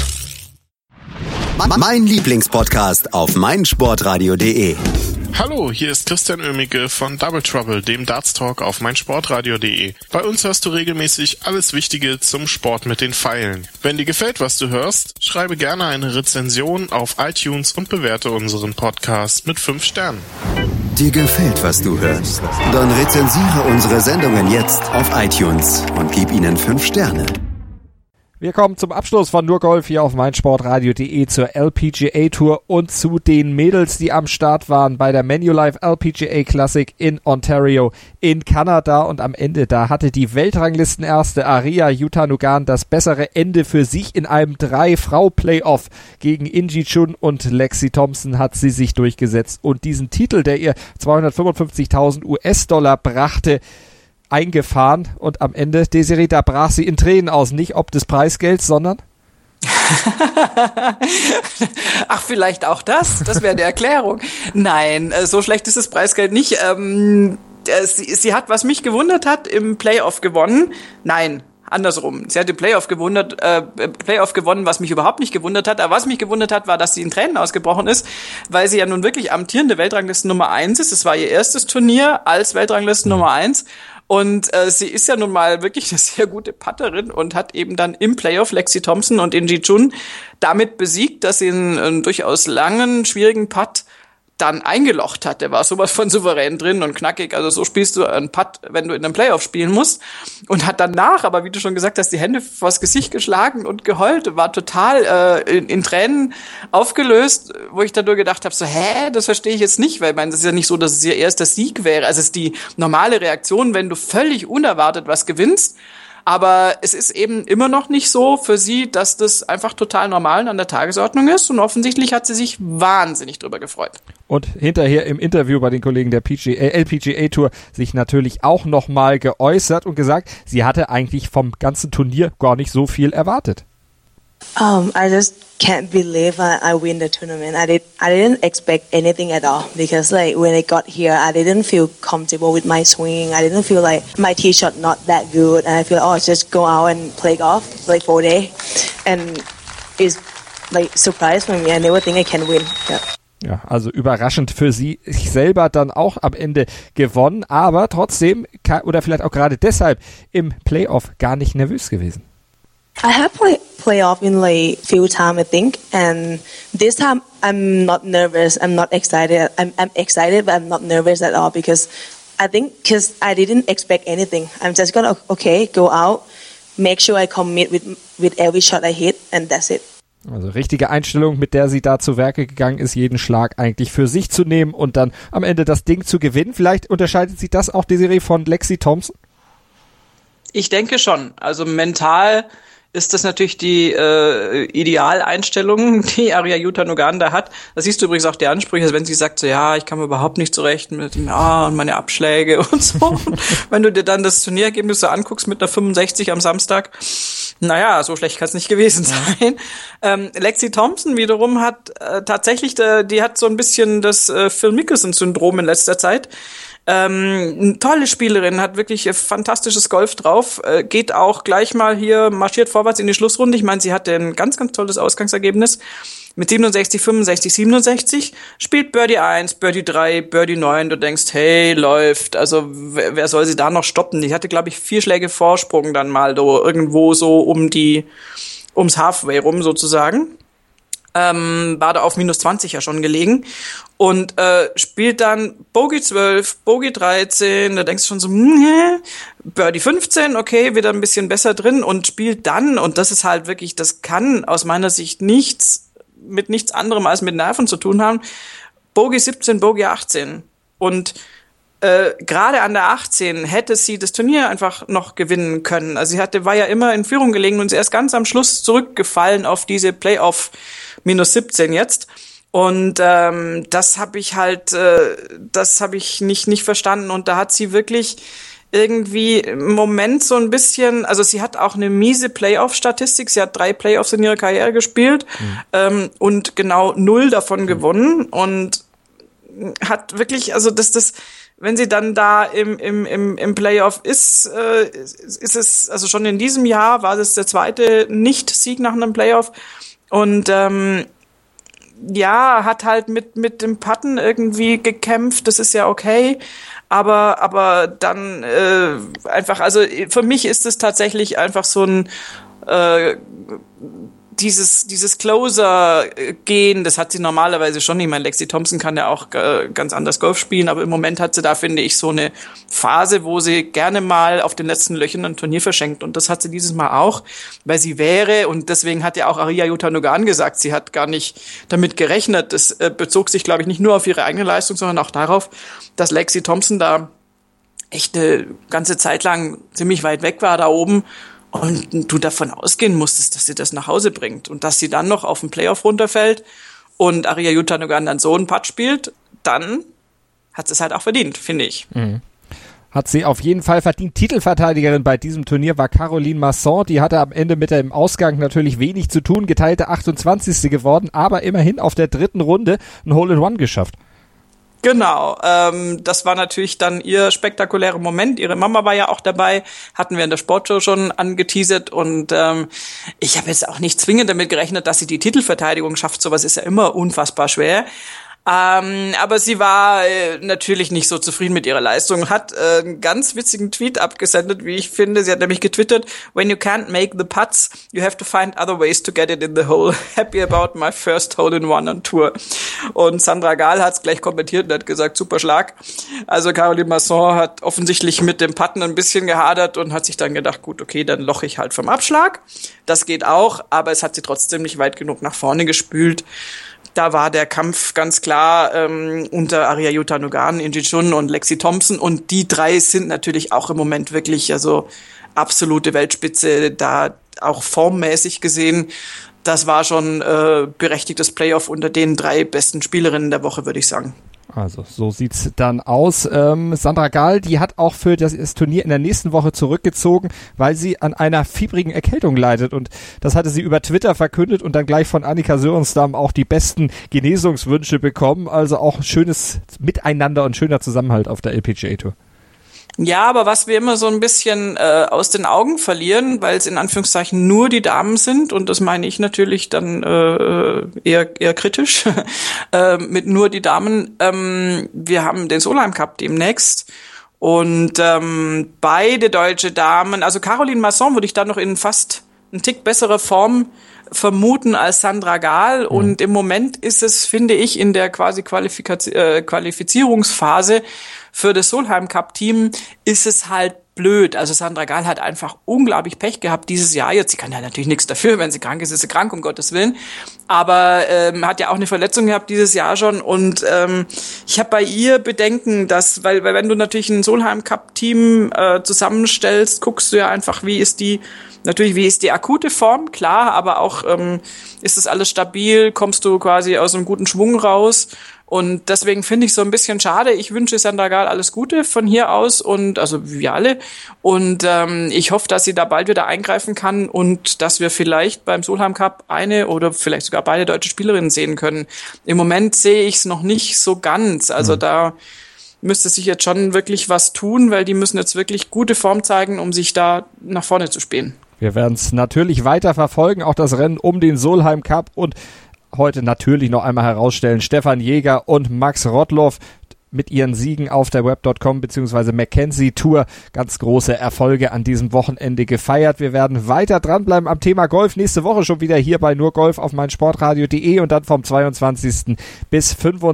Mein Lieblingspodcast auf meinsportradio.de. Hallo, hier ist Christian Oemicke von Double Trouble, dem Darts Talk auf meinsportradio.de. Bei uns hörst du regelmäßig alles Wichtige zum Sport mit den Pfeilen. Wenn dir gefällt, was du hörst, schreibe gerne eine Rezension auf iTunes und bewerte unseren Podcast mit 5 Sternen. Dir gefällt, was du hörst? Dann rezensiere unsere Sendungen jetzt auf iTunes und gib ihnen 5 Sterne. Wir kommen zum Abschluss von Nur Golf hier auf meinsportradio.de zur LPGA Tour und zu den Mädels, die am Start waren bei der Manulife LPGA Classic in Ontario in Kanada. Und am Ende, da hatte die Weltranglistenerste Aria Jutanugarn das bessere Ende für sich. In einem 3-Frau-Playoff gegen Inji Chun und Lexi Thompson hat sie sich durchgesetzt und diesen Titel, der ihr 255.000 US-Dollar brachte, eingefahren. Und am Ende, Desiree, da brach sie in Tränen aus. Nicht ob des Preisgelds, sondern? Ach, vielleicht auch das. Das wäre die Erklärung. Nein, so schlecht ist das Preisgeld nicht. Sie hat, was mich gewundert hat, im Playoff gewonnen. Nein, andersrum. Sie hat im Playoff gewonnen, was mich überhaupt nicht gewundert hat. Aber was mich gewundert hat, war, dass sie in Tränen ausgebrochen ist, weil sie ja nun wirklich amtierende Weltranglisten Nummer 1 ist. Es war ihr erstes Turnier als Weltranglisten Nummer 1. Und sie ist ja nun mal wirklich eine sehr gute Putterin und hat eben dann im Playoff Lexi Thompson und Inji Chun damit besiegt, dass sie einen durchaus langen, schwierigen Putt dann eingelocht hat. Der war sowas von souverän drin und knackig. Also so spielst du einen Putt, wenn du in einem Playoff spielen musst. Und hat danach, aber wie du schon gesagt hast, die Hände vors Gesicht geschlagen und geheult. War total in Tränen aufgelöst, wo ich dann nur gedacht habe, so, das verstehe ich jetzt nicht. Weil ich meine, das ist ja nicht so, dass es ihr erster Sieg wäre. Also es ist die normale Reaktion, wenn du völlig unerwartet was gewinnst. Aber es ist eben immer noch nicht so für sie, dass das einfach total normal an der Tagesordnung ist. Und offensichtlich hat sie sich wahnsinnig drüber gefreut. Und hinterher im Interview bei den Kollegen der LPGA Tour sich natürlich auch nochmal geäußert und gesagt, sie hatte eigentlich vom ganzen Turnier gar nicht so viel erwartet. I just can't believe I win the tournament. I didn't expect anything at all because like when I got here, I didn't feel comfortable with my swing. I didn't feel like my tee shot not that good, and I feel just go out and play golf like 4 days, and it's like surprise for me. I never think I can win. Yeah. Ja, also überraschend für sie selber dann auch am Ende gewonnen, aber trotzdem oder vielleicht auch gerade deshalb im Playoff gar nicht nervös gewesen. I have playoff in like few time I think, and this time I'm not nervous. I'm not excited. I'm excited, but I'm not nervous at all because I didn't expect anything. I'm just gonna go out, make sure I commit with every shot I hit, and that's it. Also richtige Einstellung, mit der sie da zu Werke gegangen ist, jeden Schlag eigentlich für sich zu nehmen und dann am Ende das Ding zu gewinnen. Vielleicht unterscheidet sich das auch, Desiree, von Lexi Thompson? Ich denke schon. Also mental ist das natürlich die Idealeinstellung, die Arya Yutanoganda hat. Das siehst du übrigens auch die Ansprüche, also wenn sie sagt, so ich kam überhaupt nicht zurecht mit und meine Abschläge und so. Und wenn du dir dann das Turnierergebnis so anguckst mit einer 65 am Samstag, naja, so schlecht kann es nicht gewesen sein. Lexi Thompson wiederum hat tatsächlich, die hat so ein bisschen das Phil Mickelson-Syndrom in letzter Zeit. Eine tolle Spielerin, hat wirklich fantastisches Golf drauf, geht auch gleich mal hier, marschiert vorwärts in die Schlussrunde. Ich meine, sie hatte ein ganz, ganz tolles Ausgangsergebnis mit 67, 65, 67, spielt Birdie 1, Birdie 3, Birdie 9, du denkst, hey, läuft, also wer soll sie da noch stoppen? Die hatte, glaube ich, 4 Schläge Vorsprung dann mal irgendwo so ums Halfway rum sozusagen. War da auf minus 20 ja schon gelegen und spielt dann Bogey 12, Bogey 13, da denkst du schon so, Birdie 15, okay, wieder ein bisschen besser drin und spielt dann, und das ist halt wirklich, das kann aus meiner Sicht nichts anderem als mit Nerven zu tun haben, Bogey 17, Bogey 18 und gerade an der 18 hätte sie das Turnier einfach noch gewinnen können. Also sie war ja immer in Führung gelegen und ist erst ganz am Schluss zurückgefallen auf diese Playoff minus 17 jetzt. Und das habe ich nicht verstanden. Und da hat sie wirklich irgendwie im Moment so ein bisschen, also sie hat auch eine miese Playoff-Statistik. Sie hat 3 Playoffs in ihrer Karriere gespielt und genau 0 davon gewonnen und hat wirklich, also das wenn sie dann da im Playoff ist es, also schon in diesem Jahr war das der zweite Nicht-Sieg nach einem Playoff und hat halt mit dem Putten irgendwie gekämpft, das ist ja okay, aber dann einfach, also für mich ist es tatsächlich einfach so ein dieses Closer-Gehen, das hat sie normalerweise schon. Ich meine, Lexi Thompson kann ja auch ganz anders Golf spielen, aber im Moment hat sie da, finde ich, so eine Phase, wo sie gerne mal auf den letzten Löchern ein Turnier verschenkt. Und das hat sie dieses Mal auch, weil sie wäre, und deswegen hat ja auch Arya Yutanoganda gesagt, sie hat gar nicht damit gerechnet. Das bezog sich, glaube ich, nicht nur auf ihre eigene Leistung, sondern auch darauf, dass Lexi Thompson da echt eine ganze Zeit lang ziemlich weit weg war da oben. Und du davon ausgehen musstest, dass sie das nach Hause bringt. Und dass sie dann noch auf den Playoff runterfällt und Arya Yutanoganda dann so einen Putt spielt, dann hat sie es halt auch verdient, finde ich. Mhm. Hat sie auf jeden Fall verdient. Titelverteidigerin bei diesem Turnier war Caroline Masson. Die hatte am Ende mit dem Ausgang natürlich wenig zu tun. Geteilte 28. geworden, aber immerhin auf der 3. Runde ein Hole-in-One geschafft. Genau, das war natürlich dann ihr spektakulärer Moment. Ihre Mama war ja auch dabei, hatten wir in der Sportshow schon angeteasert und ich habe jetzt auch nicht zwingend damit gerechnet, dass sie die Titelverteidigung schafft. Sowas ist ja immer unfassbar schwer. Aber sie war natürlich nicht so zufrieden mit ihrer Leistung, hat einen ganz witzigen Tweet abgesendet, wie ich finde. Sie hat nämlich getwittert, "When you can't make the putts, you have to find other ways to get it in the hole. Happy about my first hole-in-one on tour." Und Sandra Gahl hat es gleich kommentiert und hat gesagt, super Schlag. Also Caroline Masson hat offensichtlich mit dem Putten ein bisschen gehadert und hat sich dann gedacht, gut, okay, dann loche ich halt vom Abschlag. Das geht auch, aber es hat sie trotzdem nicht weit genug nach vorne gespült. Da war der Kampf ganz klar unter Arya Yutanugarn, Inji Chun und Lexi Thompson. Und die drei sind natürlich auch im Moment wirklich also absolute Weltspitze, da auch formmäßig gesehen. Das war schon berechtigtes Playoff unter den 3 besten Spielerinnen der Woche, würde ich sagen. Also so sieht's dann aus. Sandra Gahl, die hat auch für das Turnier in der nächsten Woche zurückgezogen, weil sie an einer fiebrigen Erkältung leidet. Und das hatte sie über Twitter verkündet und dann gleich von Annika Sörenstam auch die besten Genesungswünsche bekommen. Also auch schönes Miteinander und schöner Zusammenhalt auf der LPGA Tour. Ja, aber was wir immer so ein bisschen aus den Augen verlieren, weil es in Anführungszeichen nur die Damen sind, und das meine ich natürlich dann eher kritisch, mit nur die Damen. Wir haben den Solheim Cup demnächst und beide deutsche Damen, also Caroline Masson würde ich da noch in fast einen Tick bessere Form vermuten als Sandra Gahl. Und im Moment ist es, finde ich, in der quasi Qualifizierungsphase für das Solheim Cup Team ist es halt blöd. Also Sandra Gahl hat einfach unglaublich Pech gehabt dieses Jahr. Jetzt, sie kann ja natürlich nichts dafür, wenn sie krank ist sie krank, um Gottes Willen. Aber hat ja auch eine Verletzung gehabt dieses Jahr schon. Und ich habe bei ihr Bedenken, dass, weil wenn du natürlich ein Solheim Cup Team zusammenstellst, guckst du ja einfach, wie ist die akute Form, klar, aber auch ist das alles stabil, kommst du quasi aus einem guten Schwung raus. Und deswegen finde ich so ein bisschen schade. Ich wünsche Sandra Gahl alles Gute von hier aus und also wir alle. Und ich hoffe, dass sie da bald wieder eingreifen kann und dass wir vielleicht beim Solheim Cup eine oder vielleicht sogar beide deutsche Spielerinnen sehen können. Im Moment sehe ich es noch nicht so ganz. Also da müsste sich jetzt schon wirklich was tun, weil die müssen jetzt wirklich gute Form zeigen, um sich da nach vorne zu spielen. Wir werden es natürlich weiter verfolgen, auch das Rennen um den Solheim Cup, und heute natürlich noch einmal herausstellen, Stefan Jäger und Max Rottloff mit ihren Siegen auf der Web.com bzw. Mackenzie Tour ganz große Erfolge an diesem Wochenende gefeiert. Wir werden weiter dranbleiben am Thema Golf. Nächste Woche schon wieder hier bei Nur Golf auf meinsportradio.de und dann vom 22. bis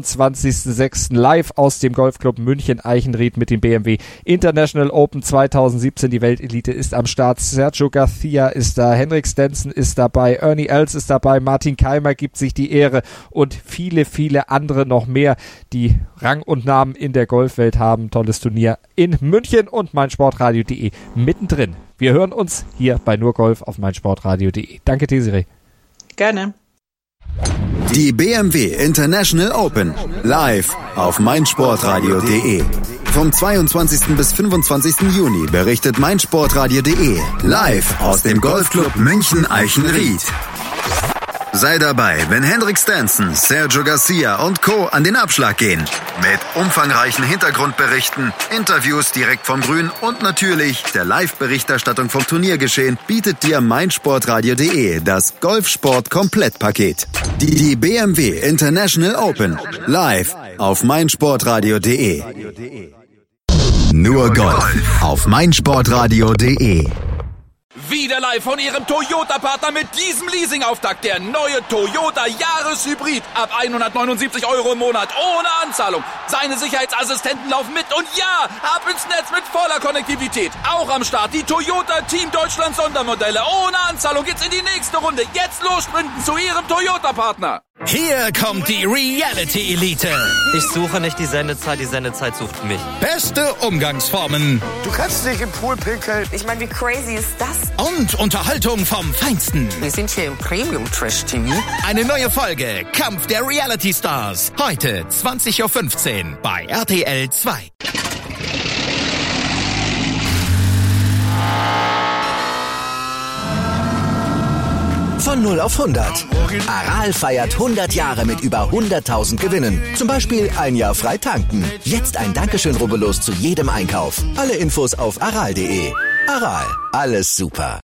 25.06. live aus dem Golfclub München Eichenried mit dem BMW International Open 2017. Die Weltelite ist am Start. Sergio Garcia ist da, Henrik Stenson ist dabei, Ernie Els ist dabei, Martin Keimer gibt sich die Ehre und viele, viele andere noch mehr, die Rang und Namen in der Golfwelt haben. Tolles Turnier in München und meinsportradio.de mittendrin. Wir hören uns hier bei Nur Golf auf meinsportradio.de. Danke, Desiree. Gerne. Die BMW International Open live auf meinsportradio.de. Vom 22. bis 25. Juni berichtet meinsportradio.de live aus dem Golfclub München Eichenried. Sei dabei, wenn Henrik Stenson, Sergio Garcia und Co. an den Abschlag gehen. Mit umfangreichen Hintergrundberichten, Interviews direkt vom Grün und natürlich der Live-Berichterstattung vom Turniergeschehen bietet dir meinsportradio.de das Golfsport-Komplettpaket. Die BMW International Open live auf meinsportradio.de. Nur Golf auf meinsportradio.de. Wieder live von Ihrem Toyota-Partner mit diesem Leasing-Auftakt. Der neue Toyota Jahreshybrid. Ab 179 € im Monat. Ohne Anzahlung. Seine Sicherheitsassistenten laufen mit. Und ja, ab ins Netz mit voller Konnektivität. Auch am Start die Toyota Team Deutschland Sondermodelle. Ohne Anzahlung geht's in die nächste Runde. Jetzt los sprinten zu Ihrem Toyota-Partner. Hier kommt die Reality-Elite. Ich suche nicht die Sendezeit sucht mich. Beste Umgangsformen. Du kannst nicht im Pool pinkeln. Ich meine, wie crazy ist das? Und Unterhaltung vom Feinsten. Wir sind hier im Premium-Trash-TV. Eine neue Folge Kampf der Reality-Stars. Heute 20.15 Uhr bei RTL 2. Von 0 auf 100. Aral feiert 100 Jahre mit über 100.000 Gewinnen. Zum Beispiel ein Jahr frei tanken. Jetzt ein Dankeschön, rubbellos zu jedem Einkauf. Alle Infos auf aral.de. Aral, alles super.